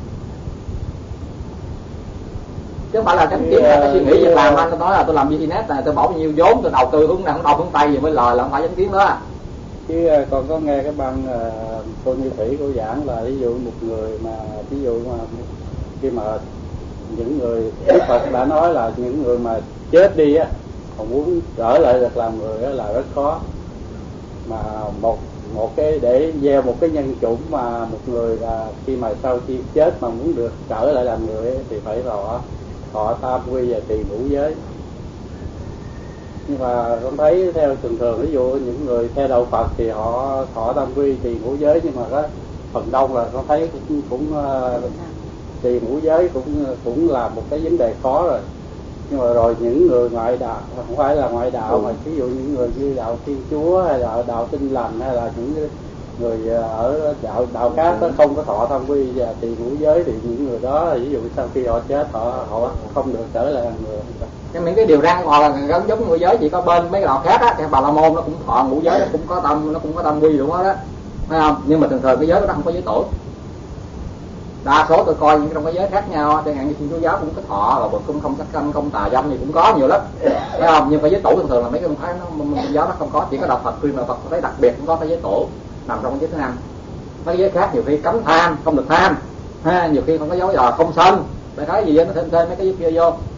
chứ không phải là chánh kiến là cái suy nghĩ việc làm. Anh tôi nói là tôi làm business này, tôi bỏ bao nhiêu vốn, tôi đầu tư hướng nào đầu hướng tây gì mới lời là không phải chánh kiến đó. Chứ còn có nghe cái băng uh, cô Như Thủy cô giảng là ví dụ một người mà ví dụ mà khi mà những người Đức Phật đã nói là những người mà chết đi á, còn muốn trở lại được làm người á là rất khó. Mà một một cái để gieo một cái nhân chủng mà một người là khi mà sau khi chết mà muốn được trở lại làm người ấy, thì phải thọ thọ tam quy và trì ngũ giới. Nhưng mà con thấy theo thường thường ví dụ những người theo đạo Phật thì họ thọ tam quy trì ngũ giới, nhưng mà có phần đông là con thấy cũng, cũng uh, trì ngũ giới cũng cũng là một cái vấn đề khó rồi. Nhưng mà rồi những người ngoại đạo, không phải là ngoại đạo mà ví dụ những người như đạo Thiên Chúa hay là đạo Tin Lành hay là những người ở đạo đạo khác đó không có thọ tam quy và trì ngũ giới thì những người đó ví dụ sau khi họ chết họ họ không được trở lại làm người. Cái những cái điều răn hoặc là giống giống ngũ giới chỉ có bên mấy cái đạo khác á, cái Bà La Môn nó cũng thọ ngũ giới, nó cũng có tâm, nó cũng có tâm quy đúng đó, thấy không? Nhưng mà thường thường cái giới đó nó không có giới tổ. Đa số tôi coi những trong cái giới khác nhau, chẳng hạn như Thiên Chúa giáo cũng có thọ, rồi cũng không sát sanh, không tà dâm gì cũng có nhiều lắm, thấy không? Nhưng cái giới tổ thường thường là mấy cái ông thái nó giáo nó không có, chỉ có đạo Phật khuyên là Phật thấy đặc biệt cũng có cái giới tổ nằm trong cái giới thứ năm. Mấy cái giới khác nhiều khi cấm tham, không được tham, ha, nhiều khi không có dấu giờ không sân, đại khái gì đó nó thêm thêm mấy cái giới kia vô.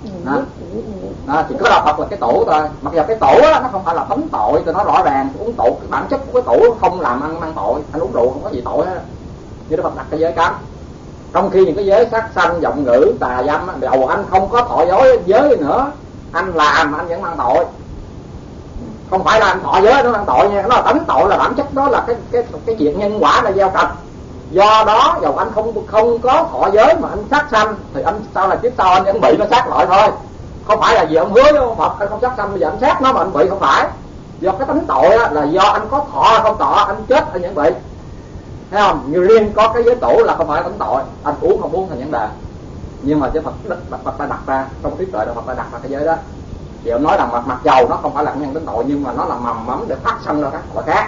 đó. Đó, chỉ có đạo Phật là cái tổ thôi. Mặc dù cái tổ á, nó không phải là tánh tội, tôi nói rõ ràng. Uống tổ, cái bản chất của cái tổ không làm ăn mang tội. Anh uống rượu không có gì tội hết. Như Đức Phật đặt cái giới cấm. Trong khi những cái giới sát sanh, giọng ngữ, tà dâm, đầu anh không có thọ giới giới nữa, anh làm anh vẫn mang tội. Không phải là anh thọ giới nó mang tội nha, nó là tánh tội, là bản chất đó là cái cái cái chuyện nhân quả là gieo trồng. Do đó dầu anh không không có thọ giới mà anh sát sanh thì anh sau là kiếp sau anh vẫn bị nó sát lại thôi. Không phải là vì ông hứa với ông Phật anh không sát sanh bây giờ anh sát nó mà anh bị, không phải. Do cái tánh tội đó, là do anh có thọ không thọ anh chết anh vẫn bị. Thấy không? Như riêng có cái giới tổ là không phải tánh tội, anh uống không uống thành vấn đề. Nhưng mà cái Phật Đức Phật đã đặt ra trong trí tuệ, Phật đã đặt ra cái giới đó. Thì ông nói rằng mặt mặc dầu nó không phải là nhân tính tội, nhưng mà nó là mầm mắm để phát sanh ra các tội khác.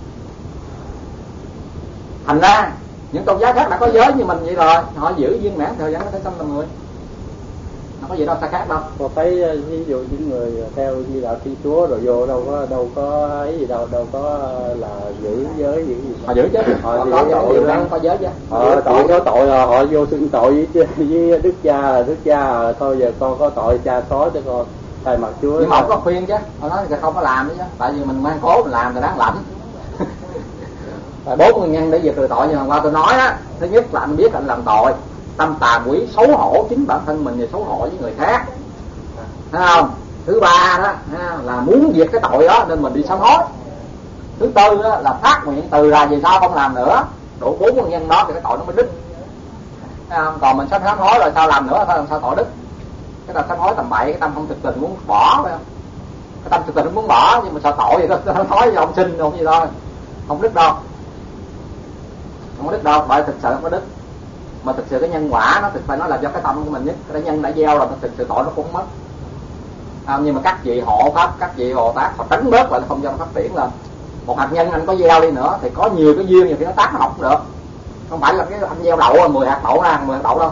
Thành ra những tôn giáo khác đã có giới như mình vậy rồi, họ giữ viên mãn thời gian có thể sanh làm người, nó có gì đâu xa khác đâu. Có thấy ví dụ những người theo như đạo Thiên Chúa rồi vô đâu có đâu có ấy gì đâu, đâu có là giữ giới giữ gì. Họ giữ chứ, họ, họ có giới đó, có giới chứ. Họ tội có tội là họ vô xưng tội với, với Đức Cha là Đức Cha thôi giờ con có tội cha xóa cho con thay mặt Chúa. Nhưng mà không có khuyên chứ, họ nói là không có làm nữa chứ, tại vì mình mang cố mình làm thì đáng lạnh. Tại bốn nguyên nhân để diệt trừ tội như hôm qua tôi nói á. Thứ nhất là anh biết anh làm tội, tâm tà quỷ xấu hổ chính bản thân mình và xấu hổ với người khác, thấy không? Thứ ba đó là muốn diệt cái tội đó nên mình đi sám hối. Thứ tư đó là phát nguyện từ ra về sau không làm nữa. Đủ bốn nguyên nhân đó thì cái tội nó mới đứt, thấy không? Còn mình sám hối rồi sao làm nữa, sao tội đứt? Cái tâm sám hối tầm bậy, cái tâm không thực tình muốn bỏ, phải không? Cái tâm thực tình muốn bỏ nhưng mà sợ tội vậy đó, sám hối với ông sinh không gì thôi, không đứt đâu. Không có đứt đâu, bởi thực sự không có đứt. Mà thực sự cái nhân quả nó thực phải nói là do cái tâm của mình nhất. Cái nhân đã gieo rồi, thực sự tội nó cũng mất. À, nhưng mà các vị hộ pháp, các vị Bồ Tát họ tránh bớt lại không cho nó phát triển lên. Một hạt nhân anh có gieo đi nữa thì có nhiều cái duyên, nhiều khi nó tác nó học cũng được. Không phải là cái anh gieo đậu mười hạt đậu ra mười hạt đậu đâu,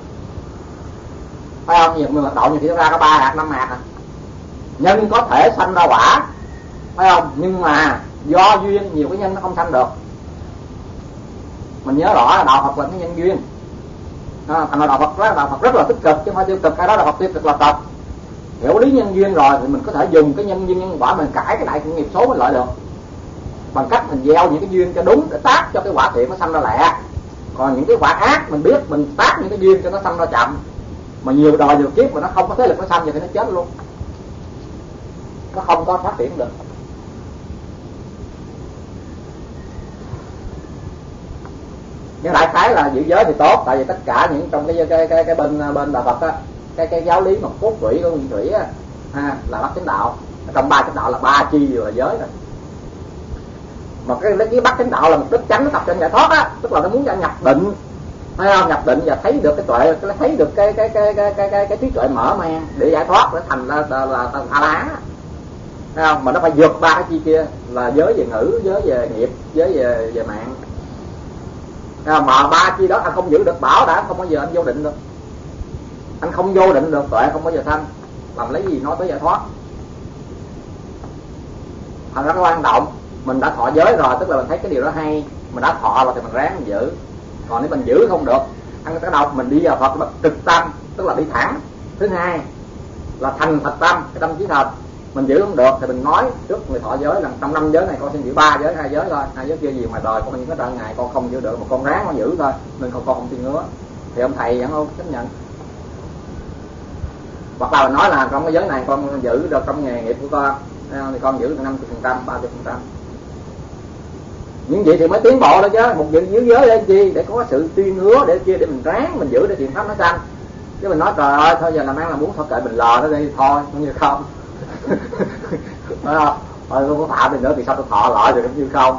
phải không? Nhiều mười hạt đậu nhiều khi nó ra có ba hạt năm hạt à. Nhân có thể sanh ra quả, phải không? Nhưng mà do duyên nhiều cái nhân nó không sanh được. Mình nhớ rõ là đạo Phật là cái nhân duyên. À, thành ra đạo Phật đó, đạo Phật rất là tích cực chứ không phải tiêu cực, cái đó đạo Phật tiêu cực là tập. Hiểu lý nhân duyên rồi thì mình có thể dùng cái nhân duyên nhân quả mình cải cái đại nghiệp số mình lại được. Bằng cách mình gieo những cái duyên cho đúng để tác cho cái quả thiện nó sanh ra lẹ. Còn những cái quả ác mình biết mình tác những cái duyên cho nó sanh ra chậm. Mà nhiều đời nhiều kiếp mà nó không có thế lực nó sanh rồi thì nó chết luôn. Nó không có phát triển được. Nhưng đại khái là giữ giới thì tốt, tại vì tất cả những trong cái cái cái, cái bên bên đạo Phật á, cái cái giáo lý mà cốt thủy của nguyên thủy á, ha, là bát chánh đạo. Trong ba chánh đạo là ba chi vừa là giới rồi. Mà cái cái bát chánh đạo là mục đích chánh tập cho giải thoát á, tức là nó muốn cho nhập định, thấy không? Nhập định và thấy được cái tuệ, thấy được cái cái cái cái cái cái, cái trí tuệ mở mang để giải thoát, để thành là là, là, là A La, thấy không? Mà nó phải vượt ba cái chi kia là giới về ngữ, giới về nghiệp, giới về về mạng. Mà ba chi đó anh không giữ được bảo đã không bao giờ anh vô định được. Anh không vô định được tuệ không bao giờ thanh. Làm lấy gì nói tới giải thoát. Thành ra quan trọng mình đã thọ giới rồi, tức là mình thấy cái điều đó hay, mình đã thọ rồi thì mình ráng mình giữ. Còn nếu mình giữ không được, ăn cái đầu mình đi vào Phật trực tâm, tức là đi thẳng. Thứ hai là thành thật tâm, cái tâm trí thật. Mình giữ không được thì mình nói trước người thọ giới là trong năm giới này con xin giữ ba giới, hai giới thôi, hai giới kia gì ngoài đời con những cái trận ngày con không giữ được, mà con ráng con giữ thôi, nên con con không xin ngứa. Thì ông thầy vẫn không chấp nhận. Hoặc là nói là trong cái giới này con giữ được trong nghề nghiệp của con thì con giữ được năm mươi phần trăm, ba mươi phần trăm. Những vậy thì mới tiến bộ đó chứ. Một giữ giữ giới để chi? Để có sự tuyên hứa để kia, để mình ráng mình giữ để chuyện pháp nó sanh. Chứ mình nói trời ơi thôi giờ làm ăn là muốn thôi kệ mình lờ nó đi thôi, không như không. Phải không? Thôi không có phạm thì nữa thì sao tôi thọ lại rồi cũng như không.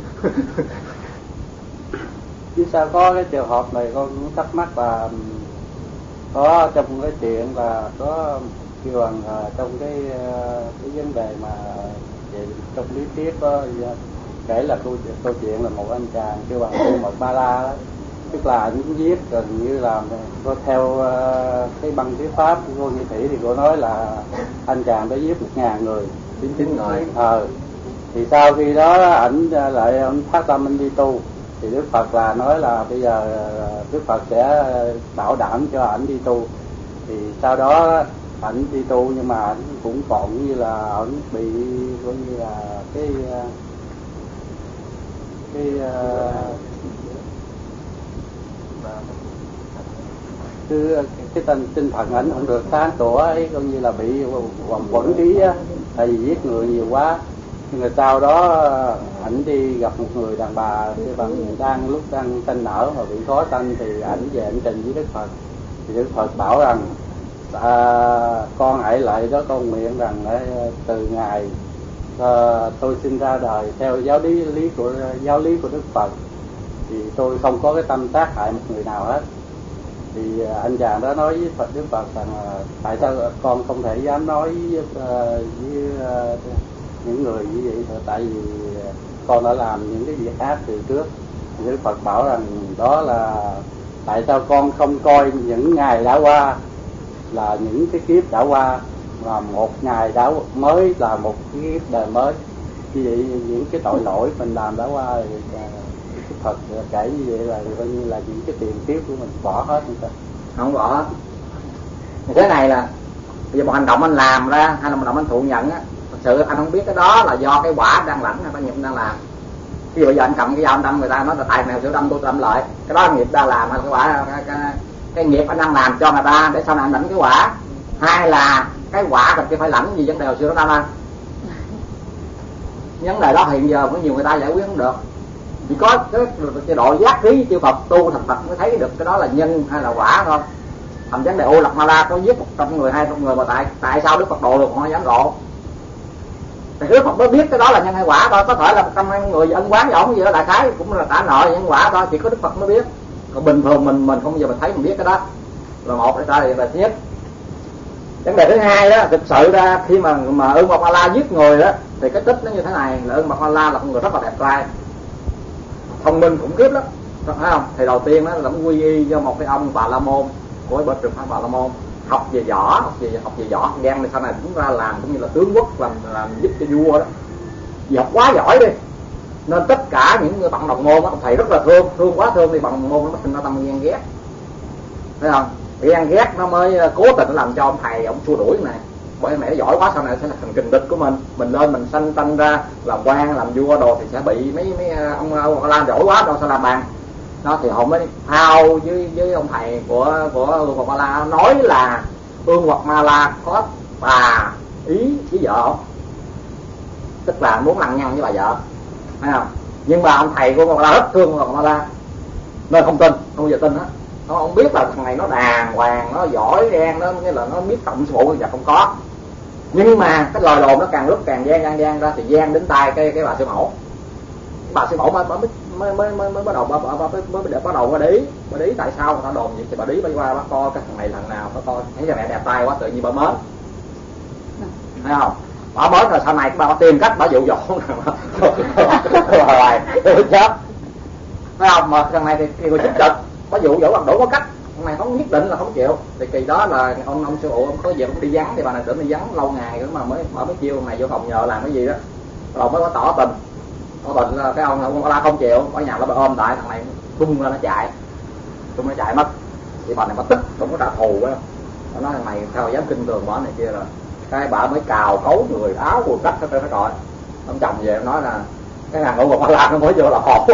Chứ sao có cái trường hợp này con cũng thắc mắc là có trong cái chuyện là có kêu bằng trong cái cái vấn đề mà về trong lý thuyết có kể là câu chuyện, câu chuyện là một anh chàng kêu bằng tu Mật Ba La đó, tức là những viết gần như là có theo uh, cái băng thuyết pháp của cô Như Thị thì cô nói là anh chàng đã giết một ngàn người, chín chín người. Ờ, thì sau khi đó ảnh lại ảnh phát tâm anh đi tu thì Đức Phật là nói là bây giờ Đức Phật sẽ bảo đảm cho ảnh đi tu. Thì sau đó ảnh đi tu, nhưng mà ảnh cũng còn như là ảnh bị coi như là cái cái cứ cái tinh tinh thần ảnh không được sáng tỏ ấy, coi như là bị vòng quẩn trí á, tại vì giết người nhiều quá. Nhưng mà sau đó ảnh đi gặp một người đàn bà, cái bạn đang lúc đang sanh nở mà bị khó sanh, thì ảnh về ảnh trình với Đức Phật. Thì Đức Phật bảo rằng à, con hãy lại đó, con nguyện rằng từ ngày à, tôi sinh ra đời theo giáo lý lý của giáo lý của Đức Phật thì tôi không có cái tâm tác hại một người nào hết. Thì anh chàng đó nói với Phật Đức Phật rằng tại sao con không thể dám nói với, uh, với uh, những người như vậy thôi, tại vì con đã làm những cái việc ác từ trước. Thì Đức Phật bảo rằng đó là tại sao con không coi những ngày đã qua là những cái kiếp đã qua, mà một ngày đã mới là một cái kiếp đời mới. Như vậy những cái tội lỗi mình làm đã qua thì Đức Phật kể như vậy là coi như là những cái tiền kiếp của mình bỏ hết không? Không bỏ hết. Thế này là bây giờ một hành động anh làm ra hay là một hành động anh thụ nhận á, thật sự anh không biết cái đó là do cái quả đang lãnh hay cái nghiệp đang làm. Ví dụ bây giờ anh cầm cái dao anh đâm người ta, nói là tại mèo sữa đâm tôi đâm lại, cái đó là nghiệp đang làm hay là cái quả cái, cái, cái nghiệp anh đang làm cho người ta để sau này anh lãnh cái quả, hay là cái quả cần kia phải lãnh gì vấn đề hồi xưa nó đâm anh. Vấn đề đó hiện giờ có nhiều người ta giải quyết không được, chỉ có cái chế độ giác trí chư Phật tu thành Phật mới thấy được cái đó là nhân hay là quả thôi. Thành vấn đề Ô Lạt Ma La có giết một trăm người hai trăm người mà tại tại sao Đức Phật độ được họ dám độ? Thì Đức Phật mới biết cái đó là nhân hay quả thôi. Có thể là một trăm người ân quán dõng gì đó, đại khái cũng là trả nợ nhân quả thôi, chỉ có Đức Phật mới biết. Còn bình thường mình mình không bao giờ mình thấy mình biết cái đó. Là một để ta là thứ nhất. Vấn đề thứ hai đó, thực sự ra khi mà mà Ưng Bạc Ma La giết người đó thì cái tích nó như thế này, là Ưng Bạc Ma La là một người rất là đẹp trai, thông minh khủng khiếp lắm, phải không? Thì đầu tiên đó là nó quy y do một cái ông Bà La Môn của bên trường phái Bà La Môn, học về võ, học về học về võ gan thì sau này cũng ra làm cũng như là tướng quốc, làm làm giúp cho vua đó. Vì học quá giỏi đi nên tất cả những người bạn đồng môn đó, ông thầy rất là thương, thương quá thương thì bạn đồng môn nó sinh ra tâm ghen ghét, thấy không? Thì ghen ghét nó mới cố tình làm cho ông thầy ông xua đuổi này, bởi mẹ nó giỏi quá sau này sẽ là thành kình địch của mình, mình lên mình sanh tanh ra làm quan làm vua đồ thì sẽ bị mấy mấy ông ông Lan giỏi quá đâu sao làm bằng. Đó thì họ mới thao với với ông thầy của của Ương Quật Ma La, nói là Ương Quật Ma La có tà ý với vợ không, tức là muốn lăng nhăng với bà vợ, thấy không? Nhưng mà ông thầy của Ương Quật Ma La rất thương Ương Quật Ma La nên không tin, không bao giờ tin hết. Nó không biết là thằng này nó đàng hoàng, nó giỏi đen, nó nghĩa là nó biết tổng số bộ, giờ không có. Nhưng mà cái lời đồn nó càng lúc càng gian gian gian ra thì gian đến tai cái cái bà sư mẫu. Bà sư mẫu mới mới mới mới mới mới bắt đầu bà, bà, bà, mới mới bắt đầu qua để ý, bà để ý tại sao người ta đồn vậy thì bà để ý bà qua bà coi cái thằng này lần nào bà coi thấy thằng này đẹp trai quá tự nhiên bà mến, thấy không? Bà mến rồi sau này bà, bà tìm cách bà dụ dỗ rồi chết, thấy không? Mà thằng này thì, thì người chính trực, bà dụ dỗ bằng đủ có cách, thằng này không nhất định là không chịu. Thì kỳ đó là ông ông sư phụ ông có việc ông đi vắng thì bà này tưởng đi vắng lâu ngày nữa mà mới mở mới kêu thằng này vô phòng nhờ làm cái gì đó, rồi mới có tỏ tình. Tỏ tình là cái ông ông La không chịu, ở nhà nó bà ôm tại thằng này tung ra nó chạy, tung nó chạy mất. Thì bà này bà tức cũng có trả thù đó, nó nói thằng này theo dám kinh tường bỏ này kia rồi. Cái bà mới cào cấu người áo quần rách hết trơn hết rồi. Ông chồng về nói là cái thằng ông La nó mới vô là hổ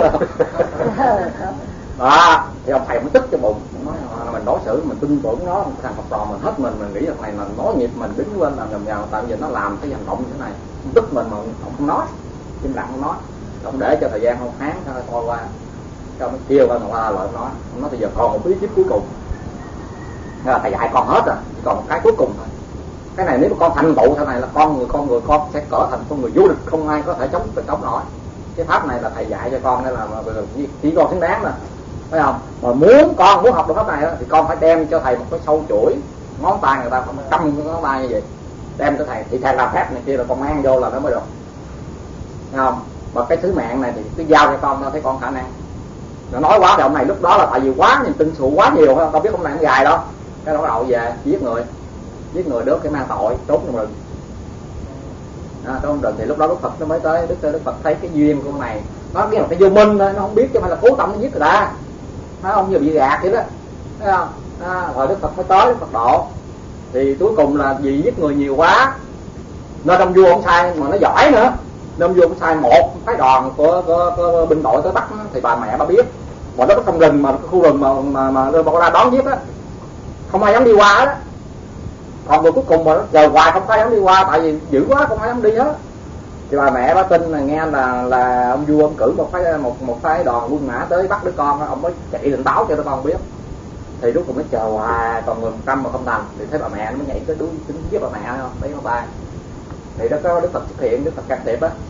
đó. Thì ông thầy mới tức cho bụng, nói là mình đối xử mình tin tưởng nó, thằng học trò mình hết mình mình nghĩ thằng này là nói nghiệp mình đứng lên làm nhầm nhào, tại vì nó làm cái hành động như thế này tức mình mà ông không nói, im lặng không nói. Ông để cho thời gian một tháng cho coi qua, cho mới kêu qua thằng La lại nói, ông nói bây giờ còn một bí kíp cuối cùng, nên là thầy dạy con hết rồi, chỉ còn một cái cuối cùng thôi. Cái này nếu mà con thành tựu sau này là con người con người con sẽ trở thành con người vô địch, không ai có thể chống chống nổi. Cái pháp này là thầy dạy cho con nên là chỉ con xứng đáng rồi, phải không? Mà muốn con muốn học được pháp này đó, thì con phải đem cho thầy một cái sâu chuỗi ngón tay, người ta phải trăm cái ngón tay như vậy đem cho thầy, thì thầy làm phép này kia là con mang vô là nó mới được, thấy không? Và cái sứ mạng này thì cứ giao cho con, nó thấy con khả năng. Nó nói quá thì ông này lúc đó là tại vì quá nhìn tin sụ quá nhiều, không biết ông này ông gài đâu, cái đó đầu về giết người, giết người đứa cái mang tội trốn trong rừng. À, trong rừng thì lúc đó Đức Phật nó mới tới, Đức Đức Phật thấy cái duyên của con này, nó biết là cái vô minh thôi, nó không biết chứ phải là cố tâm nó giết người ta, nó không giờ bị gạt vậy đó, thấy không? À, rồi Đức Phật mới tới, Đức Phật độ, thì cuối cùng là vì giết người nhiều quá nên ông vua không sai, mà nó giỏi nữa nên ông vua không sai một phái đoàn của, của, của binh đội tới bắt thì bà mẹ bà biết bọn đó có trong rừng mà khu rừng mà mà mà đưa bọn ra đón giết á, không ai dám đi qua đó. Còn người cuối cùng mà chờ hoài không ai dám đi qua tại vì dữ quá không ai dám đi hết. Thì bà mẹ bà tin là nghe là là ông vua ông cử một phái một một phái đoàn quân mã tới bắt đứa con, ông mới chạy lên báo cho đứa con biết. Thì lúc cùng nó chờ hoài còn người một trăm mà không thành thì thấy bà mẹ nó mới nhảy tới đuối tính giết bà mẹ không mấy con ba. Thì đó có Đức Phật xuất hiện, Đức Phật can thiệp á.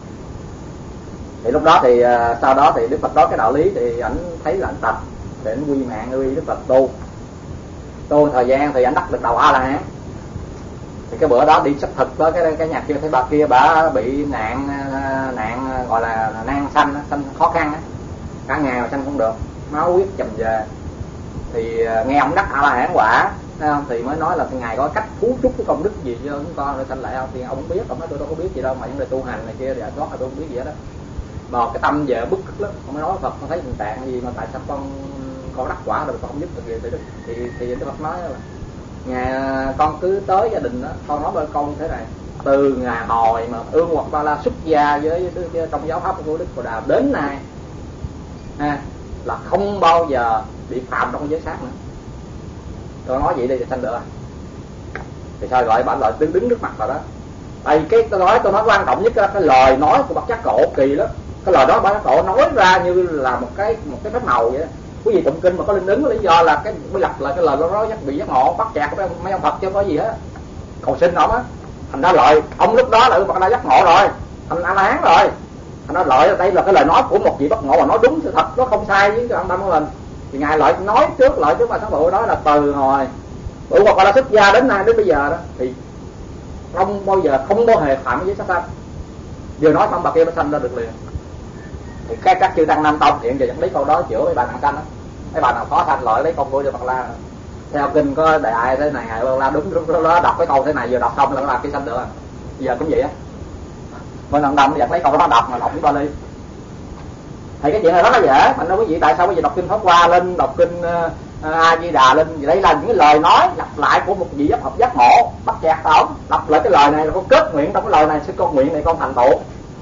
Thì lúc đó thì uh, sau đó thì Đức Phật nói cái đạo lý thì ảnh thấy là ảnh tập để ảnh quy mạng quy Đức Phật tu tu thời gian thì ảnh đắc được đầu A La Hán. Thì cái bữa đó đi xác thực tới cái cái nhà kia thấy bà kia bà bị nạn nạn gọi là nan sanh sanh khó khăn á, cả ngày mà sanh không được, máu huyết chầm về. Thì uh, nghe ông đắc A La Hán quả không? Thì mới nói là ngài có cách phú chúc cái công đức gì cho chúng con rồi sanh lại không? Thì ông không biết, ông nói tôi đâu có biết gì đâu mà những người tu hành này kia giải thoát là tôi không biết gì hết đó. Mà cái tâm về bức lắm, ông mới nói Phật con thấy tình trạng gì mà tại sao con con đắc quả rồi con không giúp được gì thì thì thì Đức Phật nói là ngày con cứ tới gia đình đó, con nói với con như thế này: từ ngày hồi mà Ương Hoặc Ba La xuất gia với, với trong giáo pháp của Đức Phật Đà đến nay ha, là không bao giờ bị phạm trong giới sát nữa. Tôi nói vậy đi thì sanh được. Thì sao gọi bạn lại đứng đứng trước mặt rồi đó. Tại vì cái tôi nói tôi nói quan trọng nhất cái, cái lời nói của bậc giác ngộ kỳ lắm. Cái lời đó bậc giác ngộ nói ra như là một cái một cái phép màu vậy đó. Quý vị tụng kinh mà có linh ứng lý do là cái mới lặp lại cái lời đó nói bị giác ngộ bắt chẹt của mấy ông Phật chứ không có gì hết. Cầu xin ông á. Thành ra lợi ông lúc đó là Phật đã giác ngộ rồi, thành A La Hán rồi. Thành ra lợi đây là cái lời nói của một vị bất ngộ mà nói đúng sự thật, nó không sai với cái âm tâm của mình. Thì ngài lợi nói trước lợi trước mà sáng bộ đó là từ hồi Ương Hoặc Ba La xuất gia đến nay đến bây giờ đó thì không bao giờ không bao hề phạm với sát sanh. Vừa nói xong bà kia mới sanh ra được liền. Thì các các chư tăng Nam Tông hiện giờ dẫn lấy câu đó chữa mấy bà nặng sanh á, mấy bà nào khó sanh lợi lấy công của Đức Phật La. Theo kinh có đại thế này ngài La đúng lúc đó đọc cái câu thế này vừa đọc xong là nó làm cái sanh được. Bây giờ cũng vậy á. Bên Nam Tông dẫn lấy câu đó đọc mà đọc cái Bali. Thì cái chuyện này rất là dễ, mình đâu quý vị tại sao bây giờ đọc kinh Pháp Hoa lên, đọc kinh uh, A Di Đà lên, vậy đây là những cái lời nói lặp lại của một vị giác học giác ngộ, bắt chẹt ổng, lặp lại cái lời này là con kết nguyện trong cái lời này sẽ con nguyện này con thành tựu.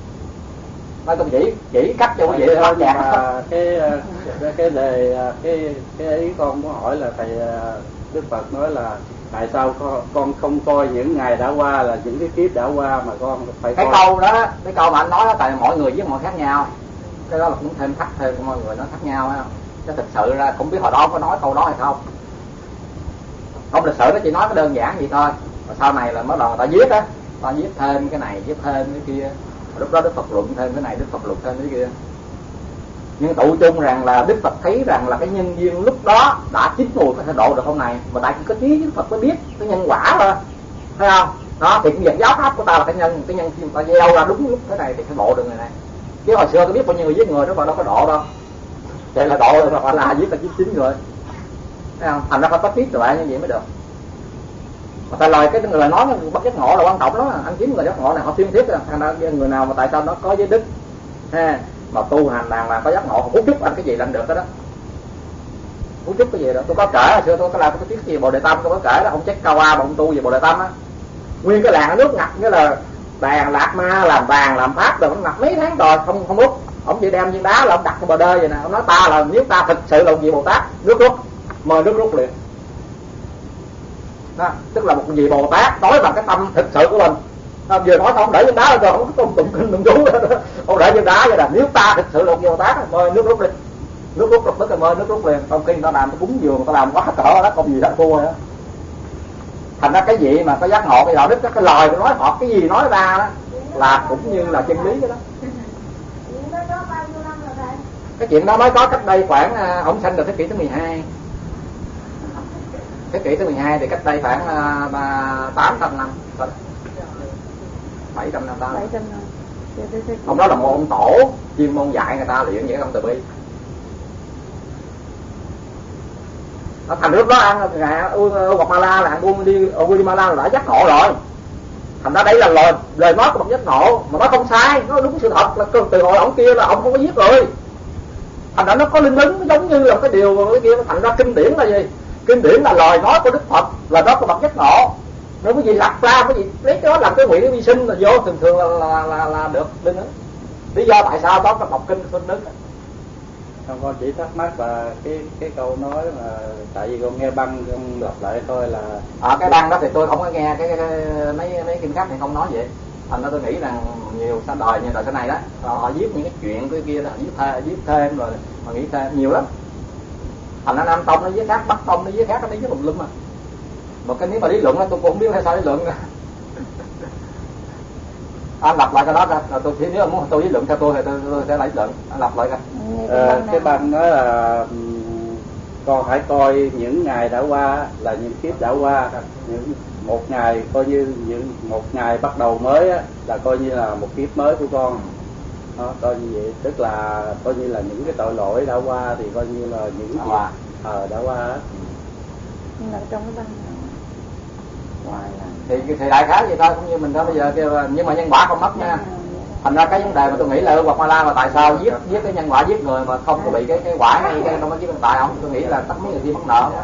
Nói con chỉ chỉ cách cho quý vị bắt chẹt. Cái cái cái đề cái cái ý con muốn hỏi là thầy Đức Phật nói là tại sao con, con không coi những ngày đã qua là những cái kiếp đã qua mà con phải cái coi. câu đó, cái câu mà anh nói đó tại mọi người với mọi khác nhau. Cái đó là cũng thêm thắt thêm của mọi người nó khác nhau ha. Chứ thực sự ra cũng biết hồi đó có nói câu đó hay không. Không lịch sử nó chỉ nói cái đơn giản vậy thôi. Rồi sau này là mới đầu người ta viết á, ta viết thêm cái này, viết thêm cái kia. Rồi lúc đó Đức Phật luận thêm cái này, Đức Phật luận thêm cái kia. Nhưng tụ chung rằng là Đức Phật thấy rằng là cái nhân duyên lúc đó đã chín mùi có thể độ được hôm này. Mà tại chỉ có trí với Đức Phật mới biết cái nhân quả thôi. Thấy không? Đó thì cũng dạng giáo pháp của ta là cái nhân, cái nhân ta gieo ra đúng lúc thế này thì phải độ được người này. Chứ hồi xưa tôi biết bao nhiêu người giết người đó mà đâu có độ đâu. Vậy là độ rồi mà là giết là giết chín người. Thấy không? Thành ra phải có biết lại như vậy mới được. Mà tại lời cái lời nói bất giác ngộ là quan trọng lắm. Anh kiếm người giác ngộ này họ thiên thiết. Thành ra người nào mà tại sao nó có giới đức ha, mà tu hành đàng là có giác ngộ, phút chúc anh cái gì là anh được cái đó. Phút chúc cái gì đó. Tôi có kể hồi xưa tôi có làm cái tiết gì Bồ Đề Tâm tôi có kể đó, ông chết cao a mà ông tu về Bồ Đề Tâm á. Nguyên cái làng nước ngập nghĩa là đàn lạc ma làm vàng làm pháp rồi ông ngập mấy tháng rồi không không rút. Ông chỉ đem viên đá là ông đặt trên bờ đê vậy nè, ông nói ta là nếu ta thực sự là một vị Bồ Tát, nước rút, mời nước rút liền. Đó, tức là một vị Bồ Tát nói bằng cái tâm thực sự của mình. À, vừa nói ông để viên đá rồi không có tụng kinh tụng chú, ông để viên đá vậy là nếu ta thực sự là một vị Bồ Tát, mời nước rút đi, nước rút lập tức là mời nước rút liền. Trong khi người ta làm cái cúng dường, người ta làm quá cỡ đó, không gì đã thua rồi đó. Thành ra cái gì mà có giác ngộ cái đạo đức, cái lời của nói họ cái gì nói ra đó là cũng như là chân lý cái đó. Cái chuyện đó mới có cách đây khoảng ông sanh được thế kỷ thứ mười hai. Thế kỷ thứ mười hai thì cách đây khoảng tám trăm năm, bảy trăm năm ta. Ông đó là một ông tổ chuyên môn dạy người ta luyện những ông từ bi. Nó thành lúc đó ăn ngài Ương Hoặc Ba La là ăn đi Guatemala là đã giác ngộ rồi. Thành ra đây là lời lời nói của một giác ngộ mà nó không sai, nó đúng sự thật là từ hồi ông kia là ông không có giết người. Thành ra nó có linh ứng, nó giống như là cái điều cái kia, nó thành ra kinh điển là gì? Kinh điển là lời nói của Đức Phật, là đó của bậc giác ngộ. Nếu cái gì lặt ra, cái gì lấy cái đó làm cái nguyện cái vi sinh là vô, thường thường là là là, là được đừng nữa. Lý do tại sao đó có đọc kinh Kinh Đức. Không, con chỉ thắc mắc là cái cái câu nói mà tại vì con nghe băng con đọc lại thôi là ở à, cái băng đó thì tôi không có nghe cái, cái, cái mấy mấy kinh khác thì không nói vậy. Thành ra tôi nghĩ rằng nhiều sau đời như đời sau này đó họ, họ viết những cái chuyện cái kia là viết thêm viết thêm rồi mà nghĩ thêm nhiều lắm. Thành ra Nam Tông nó với khác, Bắc Tông nó với khác, nó với lùm lum mà. Một cái nếu mà lý luận đó tôi cũng không biết hay sao lý luận nữa. Anh lặp lại cái đó ra, là tôi chỉ nếu muốn tôi lý luận theo tôi thì tôi, tôi sẽ lấy luận. Anh lặp lại ra. À, cái băng nói là con hãy coi những ngày đã qua là những kiếp đã qua, những một ngày coi như những một ngày bắt đầu mới á, là coi như là một kiếp mới của con. Đó, coi như vậy, tức là coi như là những cái tội lỗi đã qua thì coi như là những đã qua, ờ đã qua á. Nhưng mà trong cái băng ngoài là thì thì đại khái vậy thôi, cũng như mình đó bây giờ kêu nhưng mà nhân quả không mất nha. Thành ra cái vấn đề mà tôi nghĩ là hoặc Ma La mà tại sao giết giết cái nhân quả giết người mà không có bị cái cái quả hay cái đâu có giết tại không? Tôi nghĩ là tất mấy người kia mất nợ,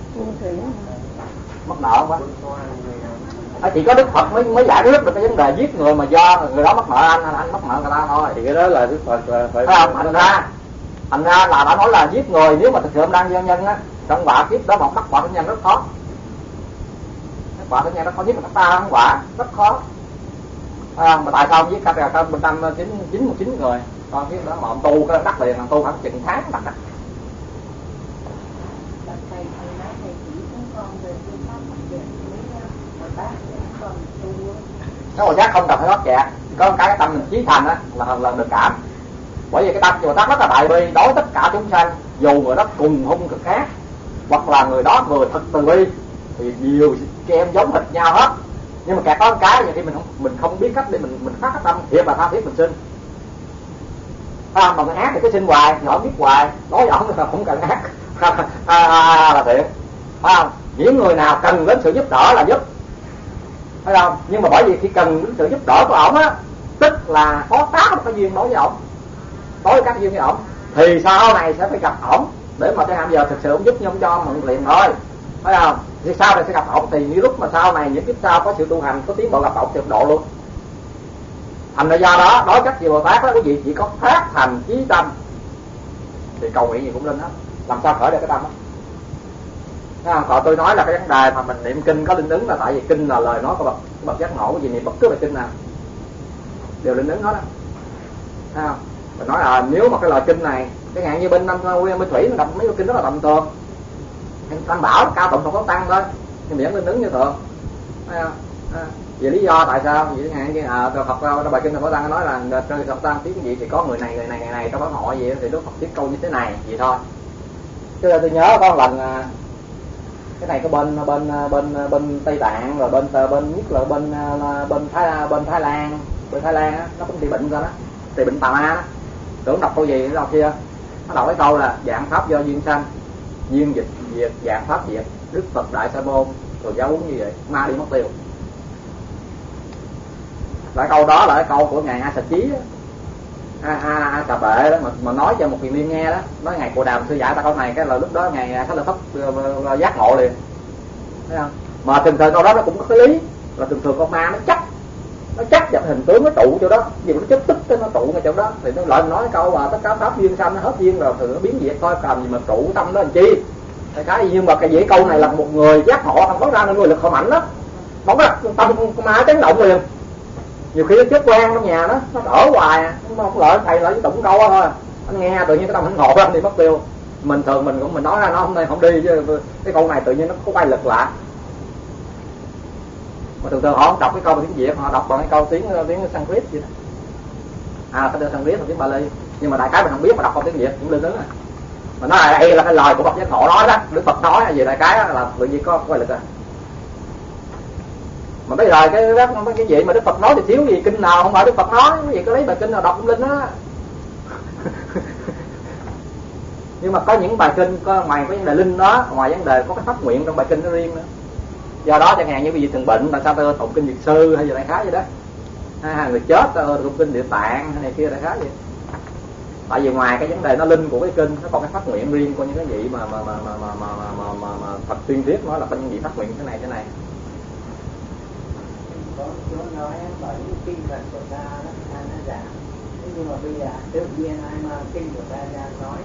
mất nợ quá. À, chỉ có Đức Phật mới mới giải quyết được cái vấn đề giết người mà do người đó mất nợ anh, anh mất nợ người ta thôi. Thì cái đó là Đức Phật là phải. Thấy không? Thành ra thành ra là đã nói là giết người nếu mà thực sự đang nhân nhân á, trong quả kiếp đó mà mắc quả nhân rất khó. Quả thực nhân rất khó giết người ta không quả rất khó. À, mà tại sao giết cả cả một trăm chín chín một chín người, con biết đó mà ông tu cái đắc liền, thằng tu khoảng chừng tháng đắc đắc. Cái Bồ Tát không cần phải thoát kẹt, có một cái tâm mình chí thành á là là được cảm. Bởi vì cái tâm Bồ Tát rất là đại bi đối tất cả chúng sanh, dù người đó cùng hung cực khác, hoặc là người đó người thật từ bi, thì nhiều chị em giống hệt nhau hết. Nhưng mà kẹt có một cái thì mình không mình không biết cách để mình mình phát cái tâm thiệt là tha thiết mình sinh. À, mà người ác thì cứ sinh hoài, thì họ biết hoài, nói ổng là không cần ác. à, à, là thiệt. Phải không? Những người nào cần đến sự giúp đỡ là giúp. Phải không? Nhưng mà bởi vì khi cần đến sự giúp đỡ của ổng á, tức là có tác một cái duyên đối với ổng, đối với các duyên với ổng, thì sau này sẽ phải gặp ổng để mà tới giờ thực sự ổng giúp nhưng cho mượn liền thôi. Phải không? Thì sau này sẽ gặp ổng, thì những lúc mà sau này những kiếp sau có sự tu hành có tiến bộ gặp ổng thì độ luôn. Thành ra do đó đối cách gì Bồ Tát đó quý vị chỉ có phát thành chí tâm thì cầu nguyện gì cũng lên hết. Làm sao khởi được cái tâm đó? Thấy không? Còn tôi nói là cái vấn đề mà mình niệm kinh có linh ứng là tại vì kinh là lời nói của bậc bậc giác ngộ, gì niệm bất cứ bài kinh nào đều linh ứng hết á. Thấy không? Mình nói là nếu mà cái lời kinh này cái ngạn như bên năm Nguyên Minh Thủy nó đọc mấy cái kinh rất là tầm thường, Tam Bảo cao tụng không có tăng thôi, nhưng miễn linh ứng như thường. Thấy không? À, vì lý do tại sao? Vì ngạn như à, Phật trong bài kinh Phật Tăng nói là trong Phật Tăng tiếng gì thì có người này người này người này trong đó họ gì thì Đức Phật tiếp câu như thế này vậy thôi. Chứ là tôi nhớ có một lần cái này có bên bên bên bên Tây Tạng rồi bên bên nhất là bên bên Thái bên Thái Lan bên Thái Lan á, nó cũng bị bệnh ra đó, bị bệnh tà ma đó. Tưởng đọc câu gì đọc kia, nó đọc cái câu là dạng pháp do duyên sanh, duyên dịch diệt, dạng pháp diệt, Đức Phật đại sa môn, rồi giáo huấn như vậy, ma đi mất tiêu. Lại câu đó là cái câu của ngài A Sà Chí đó, A A A Cà Bệ đó mà, mà nói cho một thiền liên nghe đó, nói ngày Cồ Đàm sư giải ta câu này, cái là lúc đó ngày Xá Lợi Phất giác ngộ liền, thấy không? Mà thường thường câu đó nó cũng có cái lý là thường thường con ma nó chấp nó chấp vào hình tướng nó trụ chỗ đó, vì nó chấp tức cái nó trụ ngay chỗ đó, thì nó lại nói câu là tất cả pháp duyên sanh nó hết duyên rồi thì nó biến diệt thôi, cần gì mà trụ tâm đó làm chi. Cái cái nhưng mà cái dễ câu này là một người giác ngộ không có ra nên người lực họ mạnh đó, bóng ra tâm con ma chấn động liền. Nhiều khi nó chết quen trong nhà đó, nó đỡ hoài à, không lợi thầy lợi tụng câu đó thôi, anh nghe tự nhiên cái tâm hạnh ngộ anh đi mất tiêu. Mình thường mình cũng mình nói ra nó hôm nay không đi chứ cái câu này tự nhiên nó có quay lực lạ. Mà thường thường họ không đọc cái câu bằng tiếng Việt, họ đọc bằng cái câu tiếng tiếng Sanskrit vậy đó. À cái tiếng Sanskrit là tiếng Bali, nhưng mà đại khái mình không biết mà đọc câu tiếng Việt cũng lên đứng à. Mà nói là đây là cái lời của bậc giác ngộ nói đó, Đức Phật nói là gì đại khái là tự nhiên có quay lực à. Mà bây giờ cái cái cái gì mà Đức Phật nói thì thiếu gì kinh nào không phải Đức Phật nói, cái gì có lấy bài kinh nào đọc cũng linh á. Nhưng mà có những bài kinh có ngoài cái vấn đề linh đó, ngoài vấn đề có cái pháp nguyện trong bài kinh nó riêng nữa. Do đó chẳng hạn như vị thường bệnh là sao tôi tụng kinh Việt Sư hay gì đại khái vậy đó, hay người chết tôi tụng kinh Địa Tạng hay này kia đại khái vậy. Tại vì ngoài cái vấn đề nó linh của cái kinh, nó còn cái phát nguyện riêng của những cái vị mà mà mà mà mà mà, mà, mà, mà, mà Phật tuyên thuyết nói là có những vị phát nguyện thế này thế này. Có có nói bởi những kinh Phật của ta đó, ta nó giả. Thế nhưng mà bây giờ tự nhiên ai mà kinh của ta ra nói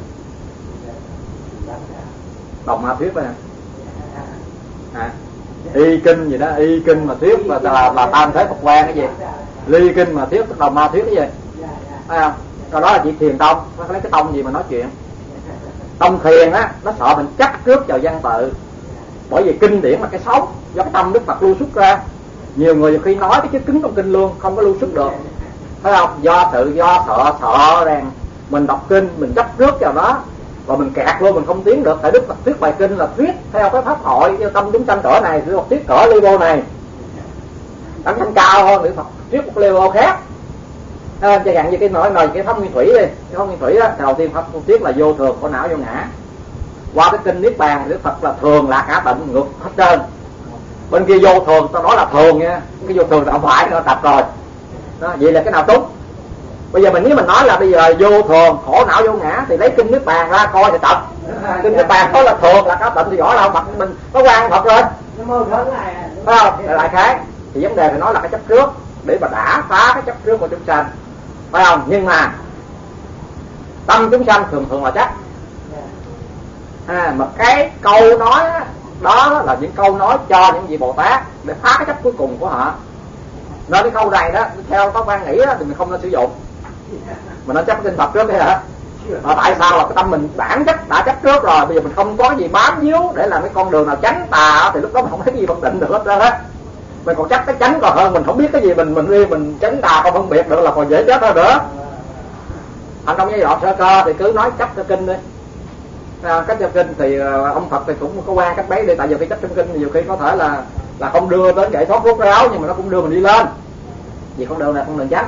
đồng ma thuyết đó nè. À, y kinh gì đó, y kinh mà thuyết là là, là tam thế Phật quan cái gì, ly kinh mà thuyết đồng ma thuyết cái gì, thấy không? Cái đó là chỉ thiền tông, nó lấy cái tông gì mà nói chuyện. Tông thiền á, nó sợ mình chắc trước vào văn tự, bởi vì kinh điển là cái sống do cái tâm Đức Phật lưu xuất ra. Nhiều người khi nói cái chữ cứng trong kinh luôn, không có lưu xuất được, thấy không? Do sự do sợ sợ rằng mình đọc kinh mình chấp trước vào đó và mình kẹt luôn, mình không tiến được. Tại Đức Phật thuyết bài kinh là thuyết theo cái pháp hội, theo tâm chúng sanh cỡ này, Đức Phật thuyết cỡ level này, tâm sanh cao hơn Đức Phật thuyết một level khác. À, chẳng hạn như cái nói nói cái pháp nguyên thủy đi, cái pháp nguyên thủy á, đầu tiên pháp thuyết là vô thường, khổ não, vô ngã. Qua cái kinh niết bàn Đức Phật là thường là cả tịnh ngược hết trơn. Bên kia vô thường tao nói là thường nha, cái vô thường là không phải, nó tập rồi đó, vậy là cái nào tốt? Bây giờ mình nếu mình nói là bây giờ vô thường, khổ não, vô ngã thì lấy kinh niết bàn ra coi thì tập. Kinh niết bàn đó là thường là cả tịnh thì rõ là Phật mình có quan Phật rồi, phải không? Lại khác thì vấn đề phải nói là cái chấp trước để mà đã phá cái chấp trước của chúng sanh, phải không? Nhưng mà tâm chúng sanh thường thường là chấp. À, mà cái câu nói đó, đó là những câu nói cho những vị Bồ Tát để phá cái chấp cuối cùng của họ. Nên cái câu này đó theo các quan nghĩ đó, thì mình không nên sử dụng, mình nên chấp cái kinh Phật trước đi hả? Mà tại sao là cái tâm mình bản chất đã chấp trước rồi, bây giờ mình không có gì bám víu để làm cái con đường nào tránh tà thì lúc đó mình không thấy gì phân định được hết trơn á. Mình còn chắc cái tránh còn hơn, mình không biết cái gì mình mình đi mình tránh tà không phân biệt được là còn dễ chết hơn nữa. Anh trong giai đoạn sơ cơ thì cứ nói chấp cái kinh đi. À, cách chấp kinh thì ông Phật thì cũng có qua cách bấy đi, tại vì cái chấp trong kinh nhiều khi có thể là là không đưa đến giải thoát rốt ráo, nhưng mà nó cũng đưa mình đi lên. Vì con đường này con đường chắc.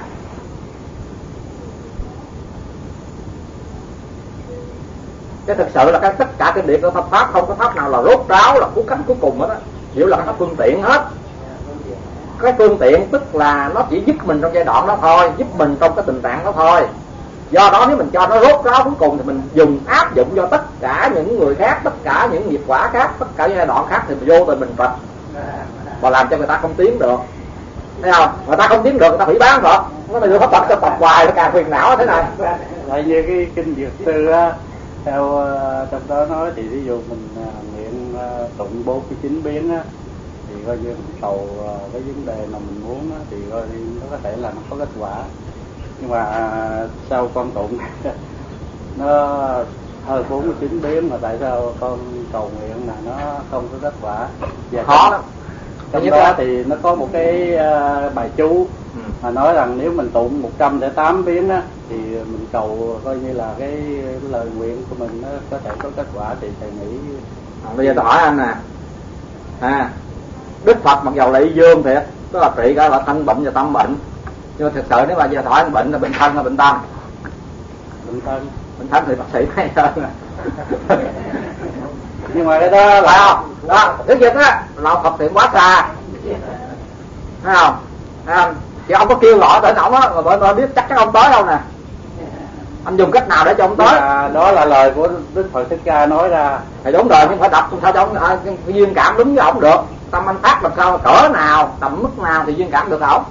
Cái thực sự là cái tất cả kinh điển của Phật pháp không có pháp nào là rốt ráo là cú cánh cuối cùng hết á, hiểu là cái phương tiện hết. Cái phương tiện tức là nó chỉ giúp mình trong giai đoạn đó thôi, giúp mình trong cái tình trạng đó thôi. Do đó nếu mình cho nó rốt ráo cuối cùng thì mình dùng áp dụng cho tất cả những người khác, tất cả những nghiệp quả khác, tất cả những giai đoạn khác thì mình vô tình mình Phật và làm cho người ta không tiến được, thấy không? Người ta không tiến được, người ta hủy bán Phật, nó là đưa pháp Phật cho Phật hoài nó càng phiền não thế này. Lại như cái kinh Dược Sư á, theo trong đó nói thì ví dụ mình nguyện tụng bốn mươi chín biến á, thì coi như mình cầu cái vấn đề mà mình muốn á, thì coi nó có thể là nó có kết quả. Nhưng mà sau con tụng nó hơn bốn mươi chín biến mà tại sao con cầu nguyện là nó không có kết quả? Và khó lắm. Trong đó thì nó có một cái uh, bài chú ừ. mà nói rằng nếu mình tụng một trăm lẻ tám biến á thì mình cầu coi như là cái, cái lời nguyện của mình nó có thể có kết quả, thì thầy nghĩ. À, bây giờ tôi hỏi anh nè, à, Đức Phật mặc dầu là y dương thiệt, tức là trị cả là thân bệnh và tâm bệnh, nhưng mà thực sự nếu mà giờ hỏi anh bệnh là bệnh thân hay bệnh tâm? Bệnh thân. Bệnh thân thì bác sĩ hay hơn. Nhưng mà cái đó là không đó, thứ nhất á là Phật tiện quá xa, thấy không? Thấy không? Chứ ông có kêu gọi tới ổng á, mà bởi biết chắc chắn ông tới đâu nè. Anh dùng cách nào để cho ông tới? À, đó là lời của Đức Phật Thích Ca nói ra. Thì đúng rồi, nhưng phải đọc sao cho ông à, duyên cảm đúng với ổng được. Tâm anh tác làm sao, cỡ nào, tầm mức nào thì duyên cảm được ổng.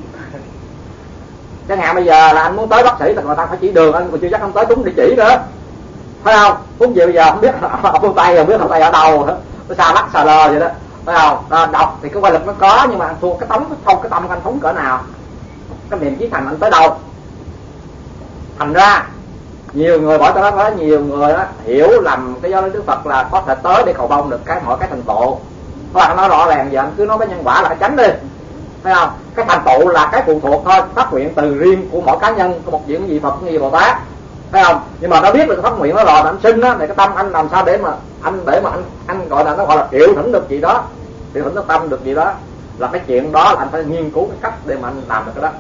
Chẳng hạn bây giờ là anh muốn tới bác sĩ là người ta phải chỉ đường, anh còn chưa chắc không tới đúng địa chỉ nữa, phải không? Phút gì bây giờ không biết ông phương Tây, không biết ông Tây ở đâu, nó xa lắc xa lờ vậy đó, phải không? À, đọc thì cái quay lực nó có, nhưng mà anh thua cái tống, không cái tâm anh phóng cỡ nào, cái niềm chí thành anh tới đâu. Thành ra nhiều người bỏ tới đó, nhiều người đó hiểu lầm cái giáo lý Đức Phật là có thể tới để cầu mong được cái mọi cái thành tựu. Các bạn nói rõ ràng giờ anh cứ nói cái nhân quả là cái tránh đi, thấy không? Cái thành tựu là cái phụ thuộc thôi, phát nguyện từ riêng của mỗi cá nhân, của một vị vị Phật, như Bồ Tát, thấy không? Nhưng mà nó biết được phát nguyện nó rồi, anh sinh á, thì cái tâm anh làm sao để mà anh để mà anh anh gọi là nó gọi là triệu thỉnh được gì đó, triệu thỉnh được tâm được gì đó, là cái chuyện đó là anh phải nghiên cứu cái cách để mà anh làm được cái đó.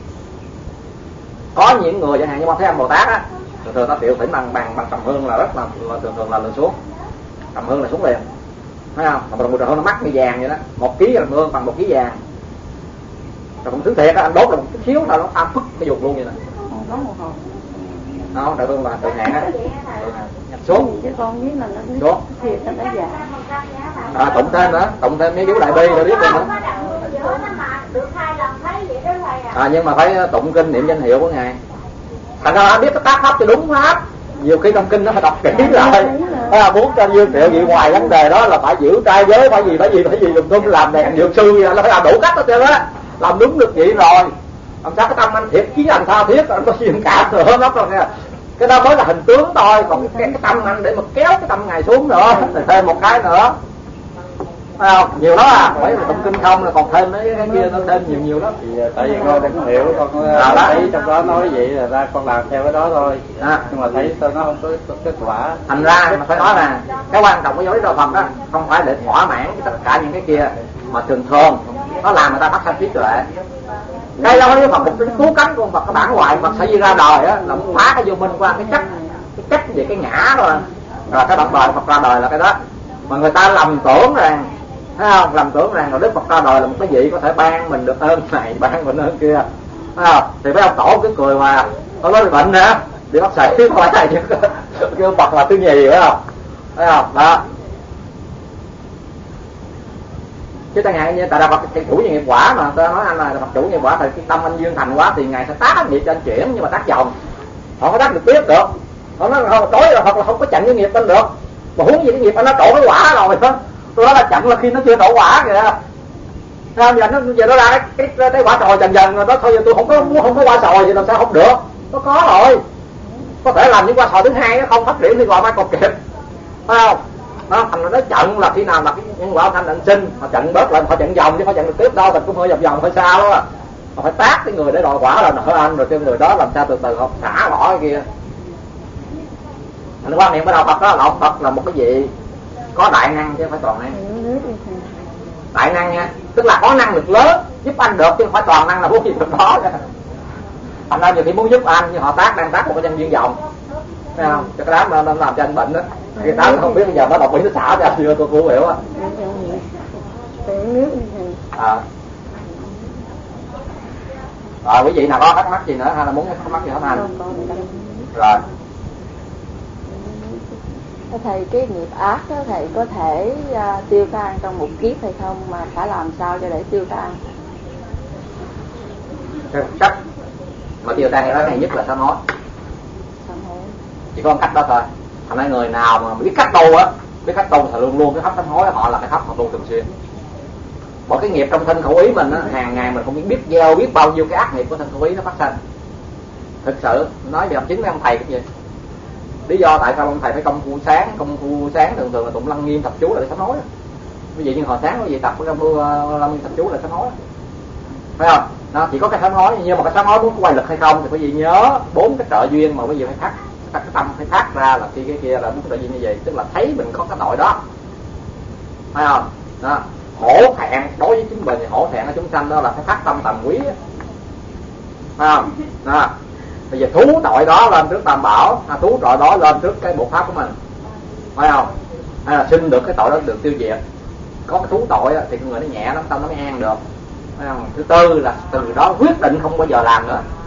Có những người chẳng hạn như mà thấy anh Bồ Tát á, thường thường ta triệu thỉnh bằng bằng bằng trầm hương là rất là, là thường thường là lên xuống, trầm hương là xuống liền, thấy không? Mà một trầm hương nó mắc như vàng vậy đó, một ký trầm hương bằng một ký vàng. Rồi một thứ thiệt á, anh đốt là một chút xíu thôi nó tan phức cái dục luôn vậy nè. Nó đại phương là thượng hạn á. Xuống. Chứ con biết là nó xuống. Thiệt nó đã già. À, tụng thêm nữa, tụng thêm mấy chú đại bi rồi biết rồi nữa. À, nhưng mà phải tụng kinh niệm danh hiệu của ngài. Thành ra biết cái tác pháp cho đúng pháp. Nhiều khi trong kinh nó phải đọc kỹ lại. À, muốn cho Dương Triệu gì ngoài vấn đề đó là phải giữ trai giới, phải gì phải gì phải gì dùng tôi làm đèn dược sư vậy, nó phải làm đủ cách hết trơn á. Làm đúng được vậy rồi. Làm sao cái tâm anh thiệt chí anh tha thiết, anh có duyên cảm nữa lắm rồi nha. Cái đó mới là hình tướng thôi, còn cái, cái tâm anh để mà kéo cái tâm ngài xuống nữa thì thêm một cái nữa. Phải không? Nhiều đó à, phải là tụng kinh không là còn thêm mấy cái kia nó thêm nhiều nhiều đó. Thì tại vì con không hiểu, con à, thấy trong đó nói vậy là ra con làm theo cái đó thôi. À. Nhưng mà thấy sao nó không có, có kết quả. Thành ra mà phải nói là cái quan trọng của giáo lý đạo Phật đó không phải để thỏa mãn tất cả những cái kia, mà thường thường nó làm người ta phát sanh trí tuệ. Đây là cái Phật một cái cứu cánh của Phật, cái bản ngoại Phật sẽ ra đời á là phá cái vô minh qua cái chất cái chất về cái ngã rồi. Rồi cái bản đời Phật ra đời là cái đó. Mà người ta lầm tưởng rằng, thấy không, lầm tưởng rằng rồi Đức Phật ra đời là một cái vị có thể ban mình được ơn này, ban mình ơn kia, thấy không? Thì mấy ông tổ cứ cười mà có nói bệnh nữa đi bác sĩ không phải chứ kêu Phật là thứ nhì, phải không? Thấy không? Đó. Chứ ta ngại như tại là Phật chủ như nghiệp quả mà ta nói anh là Phật chủ nghiệp quả thì cái tâm anh duyên thành quá thì ngài sẽ tác nghiệp cho anh chuyển, nhưng mà tác dòng họ có tác được tiếp được. Họ nói không tối là Phật là không có chặn cái nghiệp anh được. Mà huống gì cái nghiệp anh nó trổ cái quả rồi đó. Tôi nói là chặn là khi nó chưa trổ quả kìa. Sao giờ nó giờ nó ra cái cái, cái, cái quả sòi dần dần rồi đó thôi, giờ tôi không có muốn không có quả sòi thì làm sao không được. Nó có rồi. Có thể làm những quả sòi thứ hai nó không phát triển thì gọi mai còn kịp. Phải không? Nó thành nó chặn là khi nào là cái nhân quả thanh định sinh, họ chặn bớt lại, họ chặn vòng chứ họ chặn được tiếp đâu, mình cũng hơi vòng vòng hơi xa đó. Họ phải tác cái người để đòi quả là nợ anh, rồi cho người đó làm sao từ từ họ xả bỏ cái kia. Anh quan niệm bắt đầu Phật đó là Phật là một cái gì có đại năng chứ không phải toàn năng. Đại năng nha, tức là có năng lực lớn giúp anh được chứ không phải toàn năng là muốn gì được đó. Thành ra nhiều khi muốn giúp anh nhưng họ tác đang tác một cái nhân duyên vọng, thấy không? Cho cái đám nó làm cho anh bệnh đó. Cái đám không biết bây giờ nó đọc bị nó xả ra chưa tôi cũng hiểu á. À. Rồi quý vị nào có thắc mắc gì nữa hay là muốn thắc mắc gì hết anh? Rồi. Thầy, cái nghiệp ác đó thầy có thể uh, tiêu tan trong một kiếp hay không, mà phải làm sao cho để tiêu tan? Cái cách mà tiêu tan cái đó này nhất là sám hối. Chỉ có một cách đó thôi. Thành ra người nào mà biết cách tu á, biết cách tu thì luôn luôn cái pháp sám hối họ là cái pháp họ tu thường xuyên. Bởi cái nghiệp trong thân khẩu ý mình á, hàng ngày mình không biết biết gieo biết bao nhiêu cái ác nghiệp của thân khẩu ý nó phát sinh. Thực sự nói về chính mấy ông thầy cũng vậy. Lý do tại sao ông thầy phải công phu sáng, công phu sáng thường thường là tụng lăng nghiêm thập chú là để sám hối. Quý vị nhưng hồi sáng quý vị tập cái công phu lăng nghiêm thập chú là sám hối, phải không? Nó chỉ có cái sám hối, nhưng mà cái sám hối muốn có quay lực hay không thì quý vị nhớ bốn cái trợ duyên mà quý vị phải thắt, cái tâm phải thắt ra là khi cái kia là bốn cái trợ duyên như vậy, tức là thấy mình có cái tội đó, phải không? Đó. Hổ thẹn đối với chính mình, hổ thẹn ở chúng sanh đó là phải thắt tâm tầm quý, phải không? Đó. Bây giờ thú tội đó lên trước Tam Bảo, à, thú tội đó lên trước cái bộ pháp của mình, phải không? Hay là xin được cái tội đó được tiêu diệt. Có cái thú tội thì người nó nhẹ lắm, tâm nó mới an được, phải không? Thứ tư là từ đó quyết định không bao giờ làm nữa.